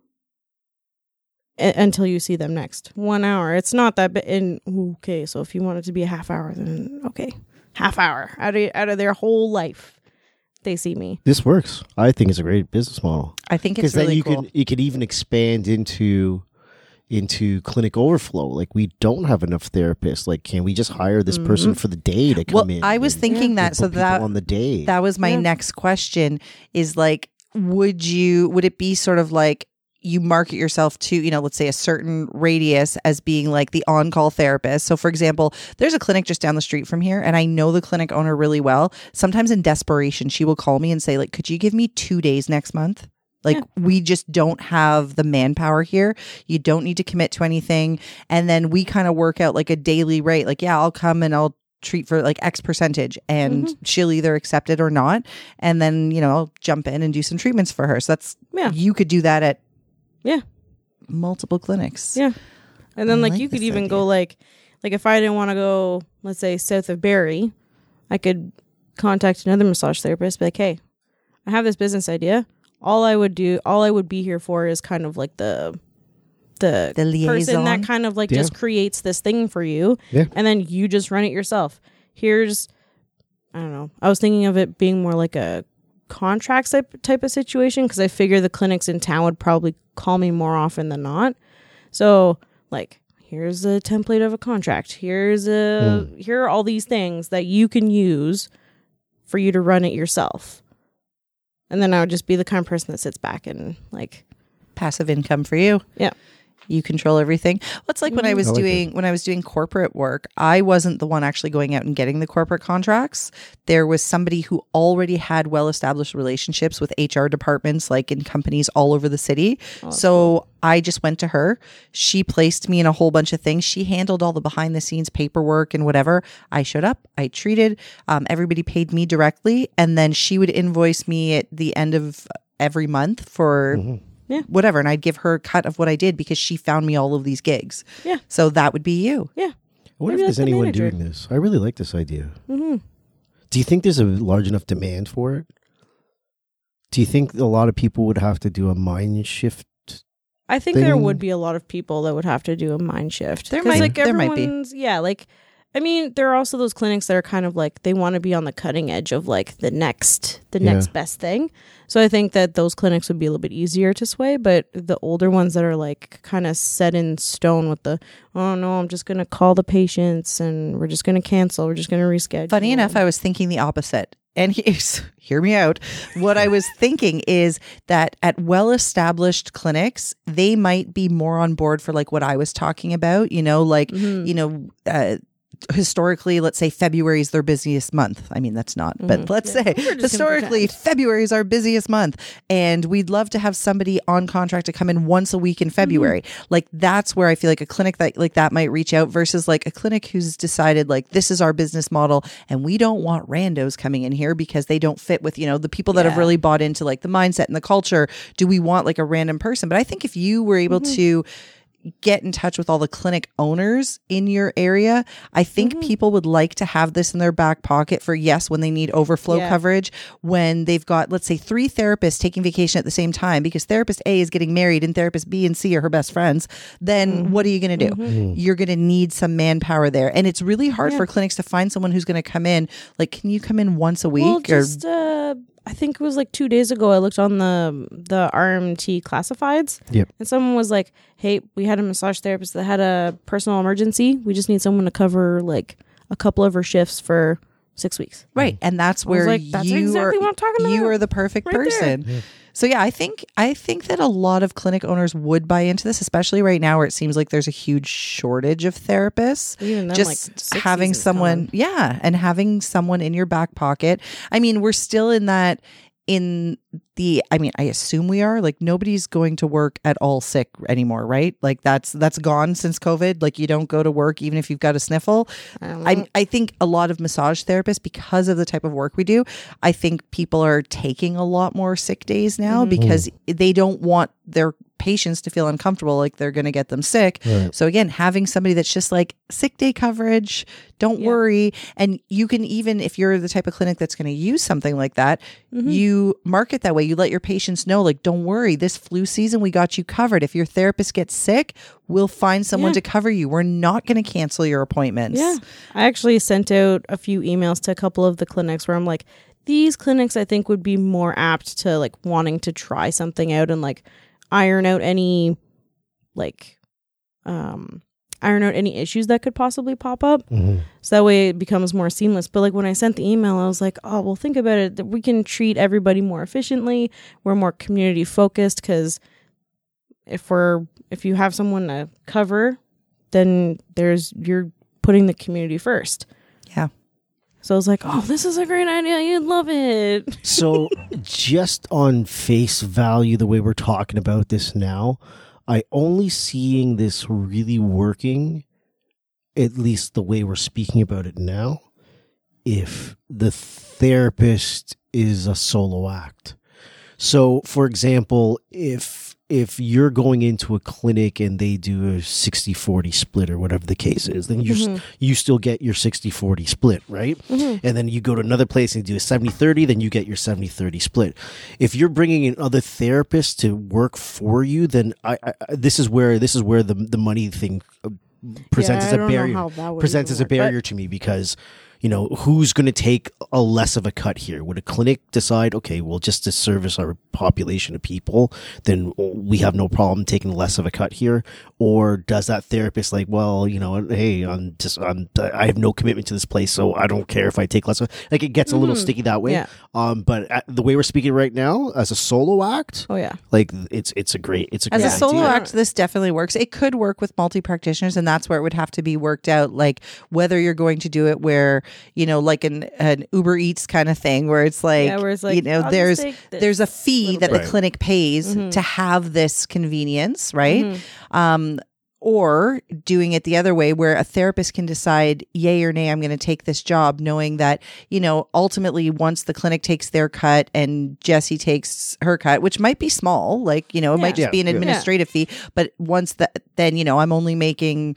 until you see them next. 1 hour. It's not that bit. And okay, so if you want it to be a half hour, then okay, half hour out of their whole life, they see me. This works. I think it's a great business model. I think it's Because then really you cool. could even expand into clinic overflow. Like, we don't have enough therapists. Like, can we just hire this person for the day to come in? I was and thinking that, put so people that on the day. that was my Yeah. next question is like, would it be sort of like you market yourself to, let's say a certain radius as being like the on-call therapist. So for example, there's a clinic just down the street from here and I know the clinic owner really well. Sometimes in desperation, she will call me and say like, could you give me 2 days next month? Like, we just don't have the manpower here. You don't need to commit to anything. And then we kind of work out like a daily rate. Like, yeah, I'll come and I'll treat for like X percentage and she'll either accept it or not. And then, I'll jump in and do some treatments for her. So that's, you could do that at multiple clinics. Yeah. And then I like like you could this even idea. go like if I didn't want to go, let's say south of Barrie, I could contact another massage therapist, be like, hey, I have this business idea. All I would be here for is kind of like the the person liaison. that kind of like Yeah. just creates this thing for you, Yeah. and then you just run it yourself. I don't know. I was thinking of it being more like a contract type of situation, because I figure the clinics in town would probably call me more often than not. So like, here's a template of a contract. Here are all these things that you can use for you to run it yourself. And then I would just be the kind of person that sits back and like, Passive income for you. yeah. You control everything. Well, it's like when I was I like doing corporate work, I wasn't the one actually going out and getting the corporate contracts. There was somebody who already had well-established relationships with HR departments, like in companies all over the city. So I just went to her. She placed me in a whole bunch of things. She handled all the behind-the-scenes paperwork and whatever. I showed up. I treated. Everybody paid me directly, and then she would invoice me at the end of every month for. Yeah. Whatever. And I'd give her a cut of what I did because she found me all of these gigs. Yeah. So that would be you. Yeah. I wonder Maybe if there's that's the anyone manager. doing this. I really like this idea. Mm-hmm. Do you think there's a large enough demand for it? Do you think a lot of people would have to do a mind shift? I think there thing? would be a lot of people that would have to do a mind shift. There 'Cause, might- like, there might be. everyone's- Yeah, like, I mean, there are also those clinics that are kind of like, they want to be on the cutting edge of like the next best thing. So I think that those clinics would be a little bit easier to sway, but the older ones that are like kind of set in stone with the, oh no, I'm just going to call the patients and we're just going to cancel. We're just going to reschedule. Funny enough, I was thinking the opposite. And hear me out. What I was thinking is that at well-established clinics, they might be more on board for like what I was talking about, like, historically, let's say February is their busiest month. I mean, that's not, but let's say historically February is our busiest month. And we'd love to have somebody on contract to come in once a week in February. Like that's where I feel like a clinic that might reach out versus like a clinic who's decided like, this is our business model and we don't want randos coming in here because they don't fit with, the people that have really bought into like the mindset and the culture. Do we want like a random person? But I think if you were able to get in touch with all the clinic owners in your area, I think people would like to have this in their back pocket for, yes, when they need overflow coverage, when they've got, let's say, 3 therapists taking vacation at the same time because therapist A is getting married and therapist B and C are her best friends, then what are you going to do? You're going to need some manpower there. And it's really hard for clinics to find someone who's going to come in. Like, can you come in once a week? Well, I think it was like 2 days ago, I looked on the RMT classifieds. Yep. And someone was like, hey, we had a massage therapist that had a personal emergency. We just need someone to cover like a couple of her shifts for 6 weeks. Right. And that's where like, that's exactly what I'm talking about. You are the perfect Right there. person. Yeah. So yeah, I think that a lot of clinic owners would buy into this, especially right now where it seems like there's a huge shortage of therapists. Even then, just like, having someone, and having someone in your back pocket. I mean, we're still in that. I assume we are, like, nobody's going to work at all sick anymore, right? Like that's gone since COVID. Like you don't go to work even if you've got a sniffle. I think a lot of massage therapists, because of the type of work we do, I think people are taking a lot more sick days now because they don't want their patients to feel uncomfortable, like they're going to get them sick. Right. So again, having somebody that's just like sick day coverage, don't worry. And you can, even if you're the type of clinic that's going to use something like that, you market that way. You let your patients know, like, don't worry, this flu season, we got you covered. If your therapist gets sick, we'll find someone to cover you. We're not going to cancel your appointments. Yeah. I actually sent out a few emails to a couple of the clinics where I'm like, these clinics I think would be more apt to like wanting to try something out and like iron out any issues that could possibly pop up. So that way it becomes more seamless. But like when I sent the email, I was like, oh, well, think about it, that we can treat everybody more efficiently. We're more community focused because if you have someone to cover, then you're putting the community first. Yeah. So I was like, oh, this is a great idea. You'd love it. So just on face value, the way we're talking about this now, I only seeing this really working, at least the way we're speaking about it now, if the therapist is a solo act. So, for example, if if you're going into a clinic and they do a 60-40 split or whatever the case is, then you still get your 60-40 split, right? And then you go to another place and do a 70-30, then you get your 70-30 split. If you're bringing in other therapists to work for you, then this is where the money thing presents as a barrier to me, because who's going to take a less of a cut here? Would a clinic decide, okay, well, just to service our population of people, then we have no problem taking less of a cut here? Or does that therapist like, well, hey, I have no commitment to this place, so I don't care if I take less of like, it gets a little sticky that way. Yeah. But the way we're speaking right now, as a solo act, like it's a great as a solo idea. act, this definitely works. It could work with multi-practitioners, and that's where it would have to be worked out, like whether you're going to do it where like an Uber Eats kind of thing, where it's like, there's a fee that the clinic pays to have this convenience, right? Or doing it the other way, where a therapist can decide, yay or nay, I'm going to take this job, knowing that, ultimately once the clinic takes their cut and Jessie takes her cut, which might be small, like, it might just be an administrative fee, but once then, I'm only making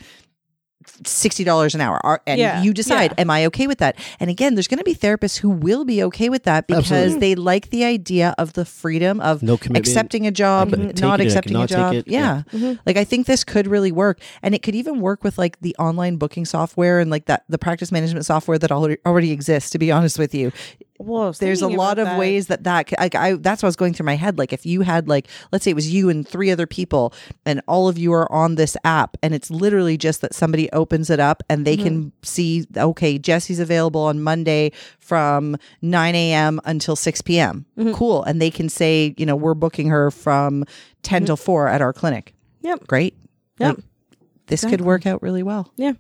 $60 an hour, and you decide, am I okay with that? And again, there's going to be therapists who will be okay with that because they like the idea of the freedom of no commitment, accepting a job, not accepting a job. Like, I think this could really work, and it could even work with like the online booking software and like the practice management software that already exists, to be honest with you. Well, there's a lot of ways that that's what I was going through my head. Like, if you had, like, let's say it was you and 3 other people, and all of you are on this app, and it's literally just that somebody opens it up and they can see, okay, Jessie's available on Monday from 9 a.m. until 6 p.m. Cool. And they can say, we're booking her from 10 till 4 at our clinic. Yep. Great. Yep. This could work out really well. Yeah.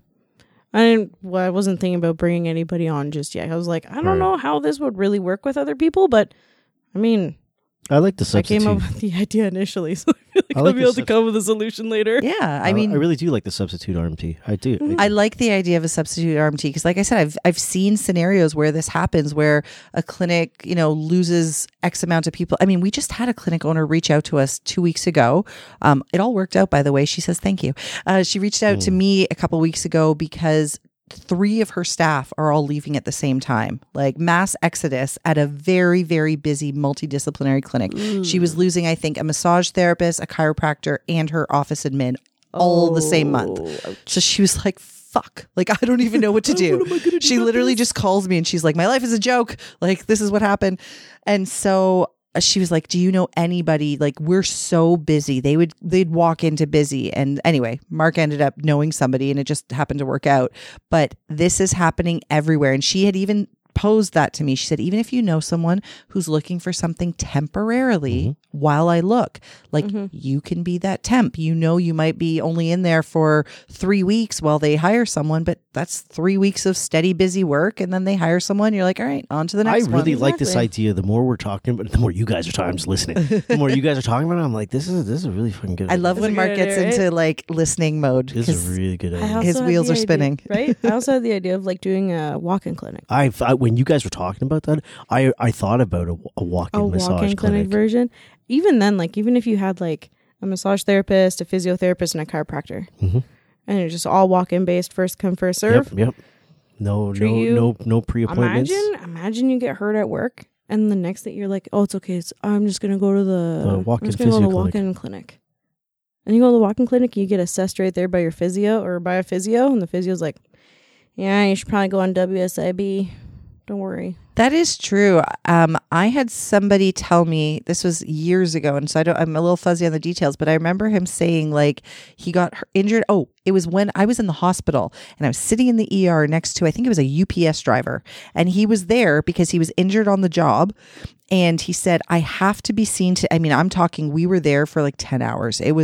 I wasn't thinking about bringing anybody on just yet. I was like, I don't know how this would really work with other people, but I mean, I like the substitute. I came up with the idea initially, so I feel like I'll be able to come up with a solution later. Yeah, I mean, I really do like the substitute RMT. I do. I like the idea of a substitute RMT because, like I said, I've seen scenarios where this happens, where a clinic, loses X amount of people. I mean, we just had a clinic owner reach out to us 2 weeks ago. It all worked out, by the way. She says thank you. She reached out to me a couple weeks ago because 3 of her staff are all leaving at the same time, like mass exodus at a very, very busy multidisciplinary clinic. She was losing, I think, a massage therapist, a chiropractor, and her office admin all the same month. So she was like, fuck, like, I don't even know what to do. She literally just calls me and she's like, my life is a joke. Like, this is what happened. And so she was like, do you know anybody? Like, we're so busy. They'd walk into busy. And anyway, Mark ended up knowing somebody and it just happened to work out. But this is happening everywhere. And she had even posed that to me. She said, even if you know someone who's looking for something temporarily while I look, like, you can be that temp. You might be only in there for 3 weeks while they hire someone, but that's 3 weeks of steady, busy work. And then they hire someone. You're like, all right, on to the next one. I really like this idea. The more we're talking about it, the more you guys are talking, I'm just listening. The more you guys are talking about it, I'm like, this is a really fucking good idea. I love when Mark gets into like listening mode. This is a really good idea. His wheels are spinning. Right? I also had the idea of like doing a walk-in clinic. When you guys were talking about that, I thought about a walk-in massage clinic version. Even then, like, even if you had like a massage therapist, a physiotherapist, and a chiropractor, and you're just all walk-in based, first come, first serve. Yep. No pre-appointments. Imagine you get hurt at work, and the next day you're like, oh, it's okay. I'm just gonna go to the walk-in clinic. And you go to the walk-in clinic, you get assessed right there by your physio or by a physio, and the physio's like, yeah, you should probably go on WSIB. Don't worry. That is true. I had somebody tell me, this was years ago, and so I'm a little fuzzy on the details, but I remember him saying like he got injured. Oh, it was when I was in the hospital and I was sitting in the ER next to, I think it was a UPS driver, and he was there because he was injured on the job. And he said, I have to be seen to, I mean, I'm talking, we were there for like 10 hours. It was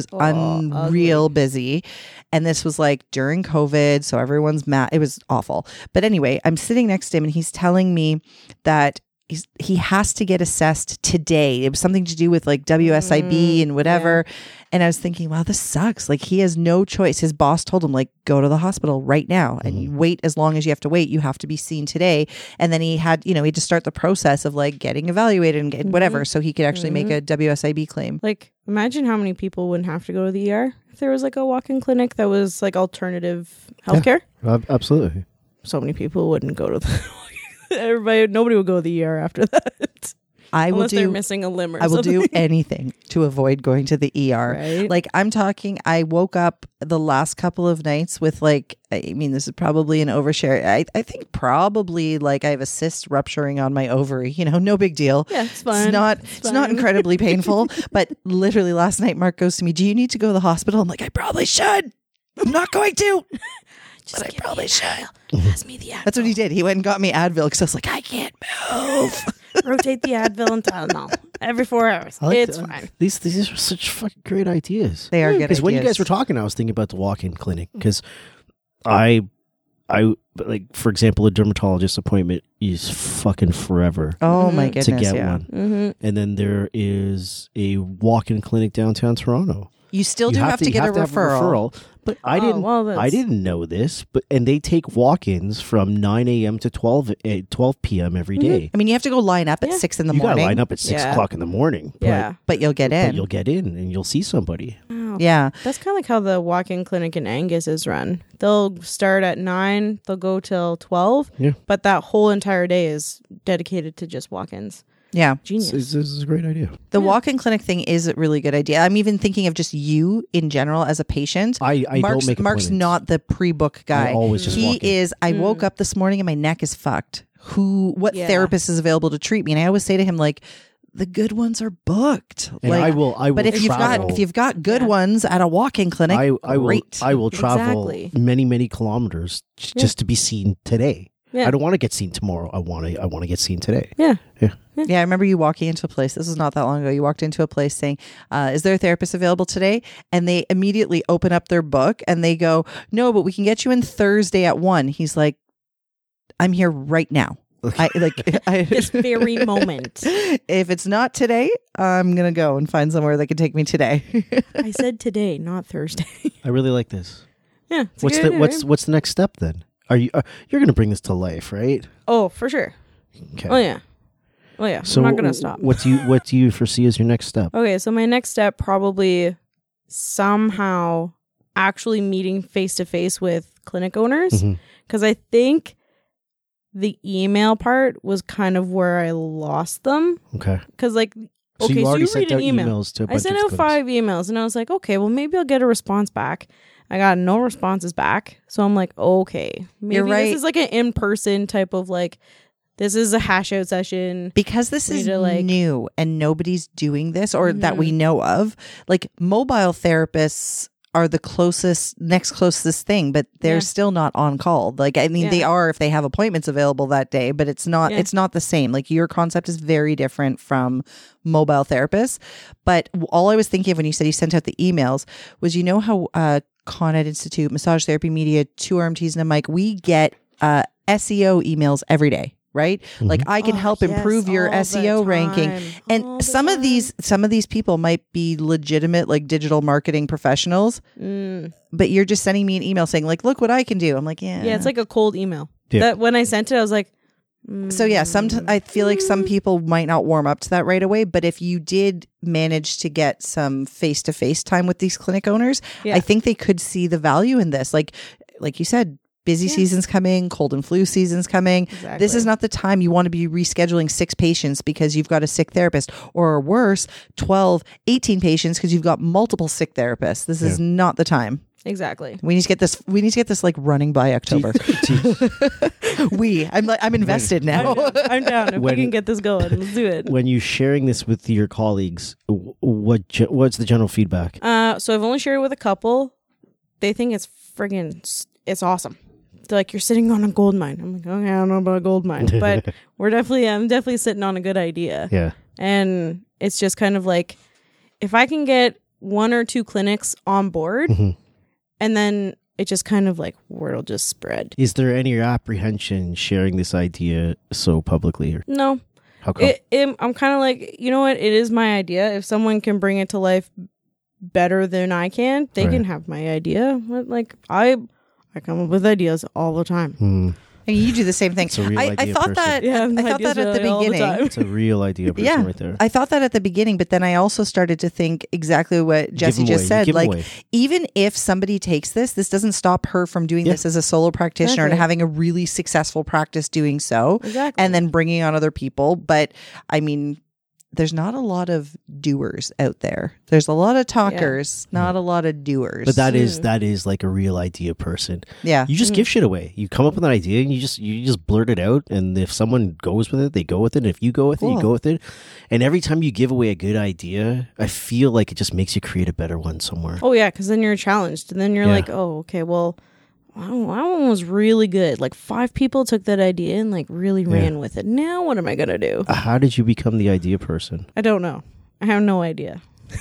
unreal busy. And this was like during COVID. So everyone's mad. It was awful. But anyway, I'm sitting next to him and he's telling me that he has to get assessed today. It was something to do with like WSIB and whatever. And I was thinking, wow, this sucks. Like he has no choice. His boss told him like, go to the hospital right now and you wait as long as you have to wait. You have to be seen today. And then he had to start the process of like getting evaluated and get whatever. So he could actually make a WSIB claim. Like imagine how many people wouldn't have to go to the ER if there was like a walk-in clinic that was like alternative healthcare. Yeah, absolutely. So many people wouldn't go to the nobody would go to the ER after that. Unless they're missing a limb or I will something. do anything to avoid going to the ER. Right? Like I'm talking, I woke up the last couple of nights with like, I mean, this is probably an overshare. I think probably like I have a cyst rupturing on my ovary, no big deal. Yeah, it's fine. It's not incredibly painful, but literally last night, Mark goes to me, do you need to go to the hospital? I'm like, I probably should. I'm not going to. But I probably should. Pass me the Advil. That's what he did. He went and got me Advil because I was like, I can't move. Rotate the Advil and Tylenol every 4 hours. It's fine. These are such fucking great ideas. They are good ideas. Because when you guys were talking, I was thinking about the walk-in clinic because I like, for example, a dermatologist appointment is fucking forever. Oh my goodness, to get yeah. one. And then there is a walk-in clinic downtown Toronto. You still do have to get a referral. But I didn't know this. And they take walk-ins from 9 a.m. to 12 p.m. every day. I mean, you have to go line up at 6 in the You morning. got to line up at 6 o'clock in the morning. But you'll get in. But you'll get in and you'll see somebody. Oh, yeah. That's kind of like how the walk-in clinic in Angus is run. They'll start at 9, they'll go till 12. Yeah. But that whole entire day is dedicated to just walk-ins. Yeah. Genius. This is a great idea. The walk-in clinic thing is a really good idea. I'm even thinking of just you in general as a patient. I don't make Mark's appointments. not the pre-book guy. I always just walk in. He is, I woke up this morning and my neck is fucked. What therapist is available to treat me? And I always say to him, like, the good ones are booked. And like, I will but if you've got good ones at a walk-in clinic, great. I will travel many, many kilometers just to be seen today. Yeah. I don't want to get seen tomorrow. I want to get seen today. Yeah. Yeah, I remember you walking into a place. This was not that long ago. You walked into a place saying, is there a therapist available today? And they immediately open up their book and they go, no, but we can get you in Thursday at 1. He's like, I'm here right now. This very moment. If it's not today, I'm going to go and find somewhere that can take me today. I said today, not Thursday. I really like this. Yeah. What's the next step then? Are you you're going to bring this to life, right? Oh, for sure. Okay. Oh yeah. So I'm not gonna stop. What do you foresee as your next step? Okay, so my next step probably somehow actually meeting face to face with clinic owners, because I think the email part was kind of where I lost them. Okay. Because like, so you read sent an out email. emails to a bunch I sent of out 5 emails, and I was like, okay, well maybe I'll get a response back. I got no responses back. So I'm like, okay, maybe this is like an in-person type of like, this is a hash out session. Because this is new and nobody's doing this or that we know of. Like mobile therapists are the next closest thing, but they're still not on call. Like, I mean, they are if they have appointments available that day, but it's not the same. Like your concept is very different from mobile therapists. But all I was thinking of when you said you sent out the emails was, how Con Ed Institute, Massage Therapy Media, 2RMTs and a mic, we get SEO emails every day. Right? Like I can help improve your SEO ranking. And some of these people might be legitimate like digital marketing professionals, but you're just sending me an email saying like, look what I can do. I'm like, yeah. Yeah, it's like a cold email. Yeah. That when I sent it, I was like, So yeah, I feel like some people might not warm up to that right away, but if you did manage to get some face-to-face time with these clinic owners, I think they could see the value in this. Like you said, busy season's coming, cold and flu season's coming. Exactly. This is not the time you want to be rescheduling 6 patients because you've got a sick therapist, or worse, 12, 18 patients because you've got multiple sick therapists. This is not the time. Exactly. We need to get this like running by October. I'm invested now. I'm down. If we can get this going, let's do it. When you're sharing this with your colleagues, what's the general feedback? So I've only shared it with a couple. They think it's awesome. They're like, you're sitting on a gold mine. I'm like, okay, I don't know about a gold mine, but I'm definitely sitting on a good idea. Yeah. And it's just kind of like, if I can get 1 or 2 clinics on board, and then it just kind of like word will just spread. Is there any apprehension sharing this idea so publicly? No. How come? I'm kind of like, you know what? It is my idea. If someone can bring it to life better than I can, they can have my idea. Like I come up with ideas all the time. And you do the same thing. It's a real I idea thought person. that. Yeah, I thought that at the beginning. It's a real idea person right there. I thought that at the beginning, but then I also started to think exactly what Jesse just said. Like, even if somebody takes this doesn't stop her from doing this as a solo practitioner and having a really successful practice doing so. Exactly. And then bringing on other people. But I mean, there's not a lot of doers out there. There's a lot of talkers, not a lot of doers. But that is like a real idea person. Yeah. You just give shit away. You come up with an idea and you just blurt it out. And if someone goes with it, they go with it. And if you go with it, you go with it. And every time you give away a good idea, I feel like it just makes you create a better one somewhere. Oh yeah, because then you're challenged, and then you're like, oh, okay, well, that one was really good. Like 5 people took that idea and like really ran with it. Now what am I gonna do? How did you become the idea person? I don't know. I have no idea.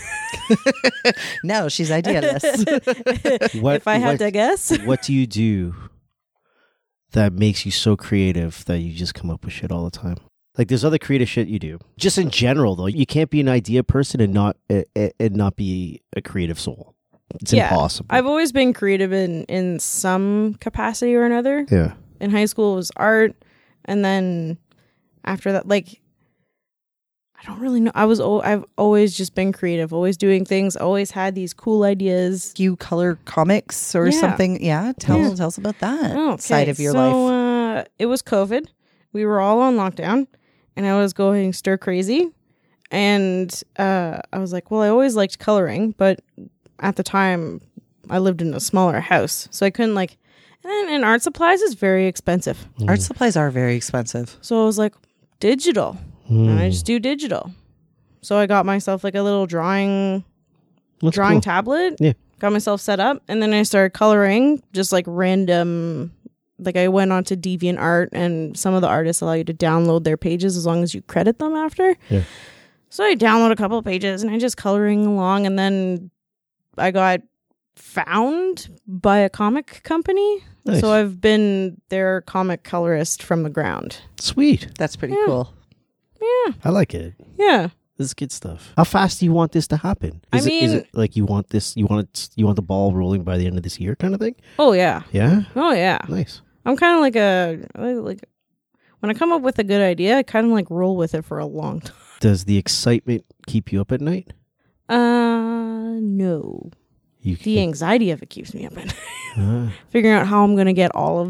No, she's idealess. If I had to guess. What do you do that makes you so creative that you just come up with shit all the time? Like there's other creative shit you do. Just in general though, you can't be an idea person and not be a creative soul. It's impossible. I've always been creative in some capacity or another. Yeah. In high school it was art, and then after that, like, I don't really know. I've always just been creative, always doing things, always had these cool ideas. You color comics or something. Yeah. Tell us about that side of your life. It was COVID. We were all on lockdown and I was going stir crazy. And I was like, well, I always liked coloring, but at the time I lived in a smaller house, so I couldn't and art supplies is very expensive. Art supplies are very expensive. So I was like, digital. And I just do digital. So I got myself like a little drawing cool. tablet. Yeah. Got myself set up, and then I started coloring just like random. Like I went on to DeviantArt, and some of the artists allow you to download their pages as long as you credit them after. Yeah. So I download a couple of pages and I just coloring along, and then I got found by a comic company. Nice. So I've been their comic colorist from the ground. Sweet. That's pretty cool. Yeah. I like it. Yeah. This is good stuff. How fast do you want this to happen? Is it like you want the ball rolling by the end of this year kind of thing? Oh yeah. Yeah? Oh yeah. Nice. I'm kind of like when I come up with a good idea, I kind of like roll with it for a long time. Does the excitement keep you up at night? No. The anxiety of it keeps me up at night. Figuring out how I'm going to get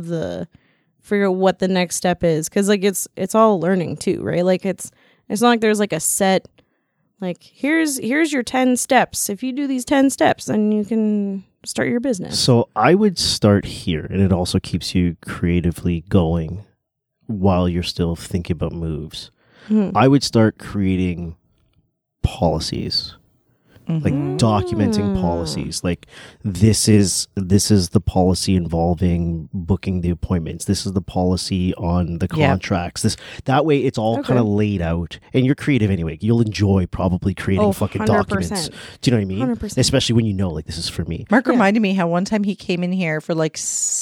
figure out what the next step is. Cause like it's all learning too, right? Like it's not like there's like a set, like here's your 10 steps. If you do these 10 steps, then you can start your business. So I would start here, and it also keeps you creatively going while you're still thinking about moves. I would start creating policies. Like documenting policies, like this is the policy involving booking the appointments. This is the policy on the contracts. That way it's all kind of laid out, and you're creative anyway. You'll enjoy probably creating fucking 100%. Documents. Do you know what I mean? 100%. Especially when you know, like, this is for me. Mark reminded me how one time he came in here for like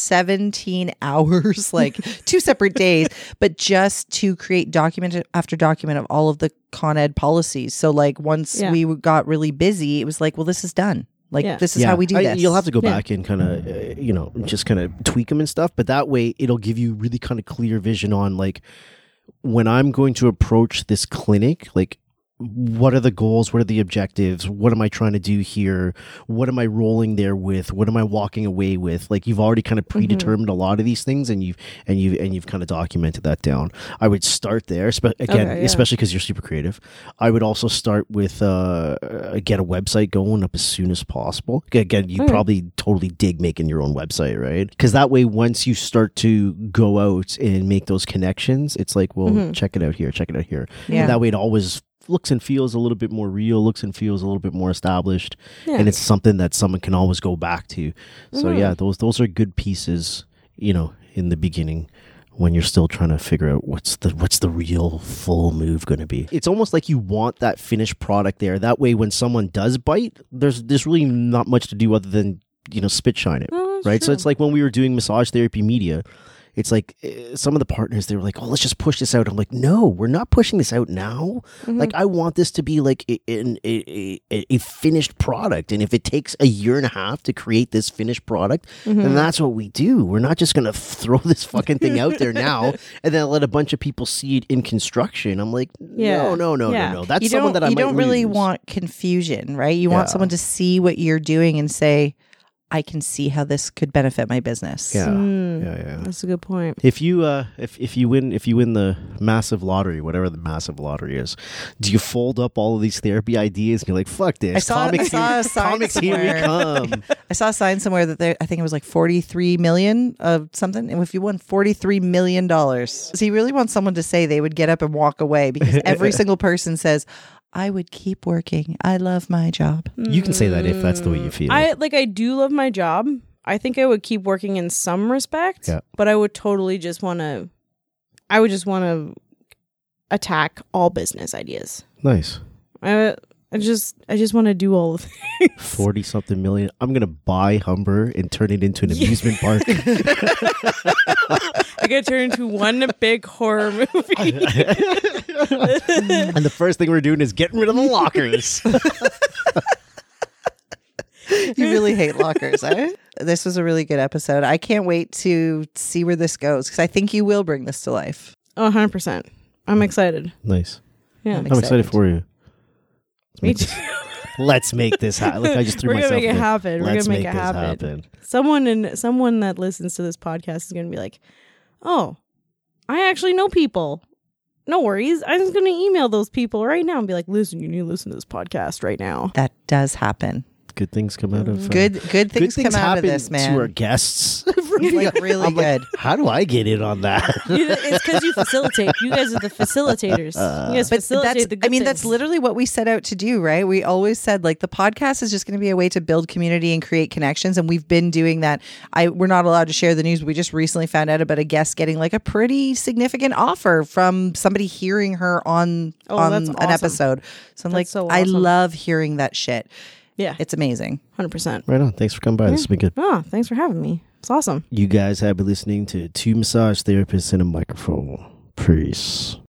17 hours, like 2 separate days, but just to create document after document of all of the Con Ed policies. So like once we got really busy, it was like, well, this is done. Like this is how we do this. You'll have to go back and kind of, just kind of tweak them and stuff. But that way it'll give you really kind of clear vision on like when I'm going to approach this clinic, like what are the goals? What are the objectives? What am I trying to do here? What am I rolling there with? What am I walking away with? Like you've already kind of predetermined a lot of these things, and you've kind of documented that down. I would start there, especially because you're super creative. I would also start with get a website going up as soon as possible. Again, you probably totally dig making your own website, right? Because that way, once you start to go out and make those connections, it's like, well, check it out here, check it out here. Yeah. And that way, it always looks and feels a little bit more real, looks and feels a little bit more established, and it's something that someone can always go back to. So those are good pieces, in the beginning when you're still trying to figure out what's the real full move going to be. It's almost like you want that finished product there. That way when someone does bite, there's really not much to do other than, spit shine it, right? True. So it's like when we were doing massage therapy media, it's like some of the partners, they were like, oh, let's just push this out. I'm like, no, we're not pushing this out now. Like, I want this to be like a finished product. And if it takes a year and a half to create this finished product, then that's what we do. We're not just going to throw this fucking thing out there now and then let a bunch of people see it in construction. I'm like, no. That's someone that I might You don't really lose. want confusion, right? You want someone to see what you're doing and say, I can see how this could benefit my business. Yeah. That's a good point. If you win the massive lottery, whatever the massive lottery is, do you fold up all of these therapy ideas and you're like, fuck this? I saw a sign comics here we somewhere. come. I saw a sign somewhere that I think it was like 43 million of something. And if you won $43 million, so you really want someone to say they would get up and walk away, because every single person says, I would keep working. I love my job. You can say that if that's the way you feel. I do love my job. I think I would keep working in some respect, but I would totally just want to. I would just want to attack all business ideas. Nice. I just want to do all the things. 40-something million. I'm gonna buy Humber and turn it into an amusement park. I could turn into one big horror movie. And the first thing we're doing is getting rid of the lockers. You really hate lockers, eh? This was a really good episode. I can't wait to see where this goes, because I think you will bring this to life. 100%. I'm excited. Nice. Yeah. I'm excited for you. Me too. Let's make this happen. Like, I just threw We're gonna myself make it in. happen. We're Let's gonna make make it this happen. Someone that listens to this podcast is gonna be like, oh, I actually know people. No worries. I'm just gonna email those people right now and be like, listen, you need to listen to this podcast right now. That does happen. Good things come out of good things come out of happen this, man. to our guests. Like really I'm good. Like, how do I get in on that? It's because you facilitate. You guys are the facilitators. You guys facilitate the good things. That's literally what we set out to do, right? We always said, like, the podcast is just going to be a way to build community and create connections, and we've been doing that. We're not allowed to share the news, but we just recently found out about a guest getting like a pretty significant offer from somebody hearing her on that's an awesome. episode. So I'm like, so I awesome. love hearing that shit. Yeah. It's amazing. 100%. Right on. Thanks for coming by. This has been good. Oh, thanks for having me. It's awesome. You guys have been listening to two massage therapists and a microphone. Peace.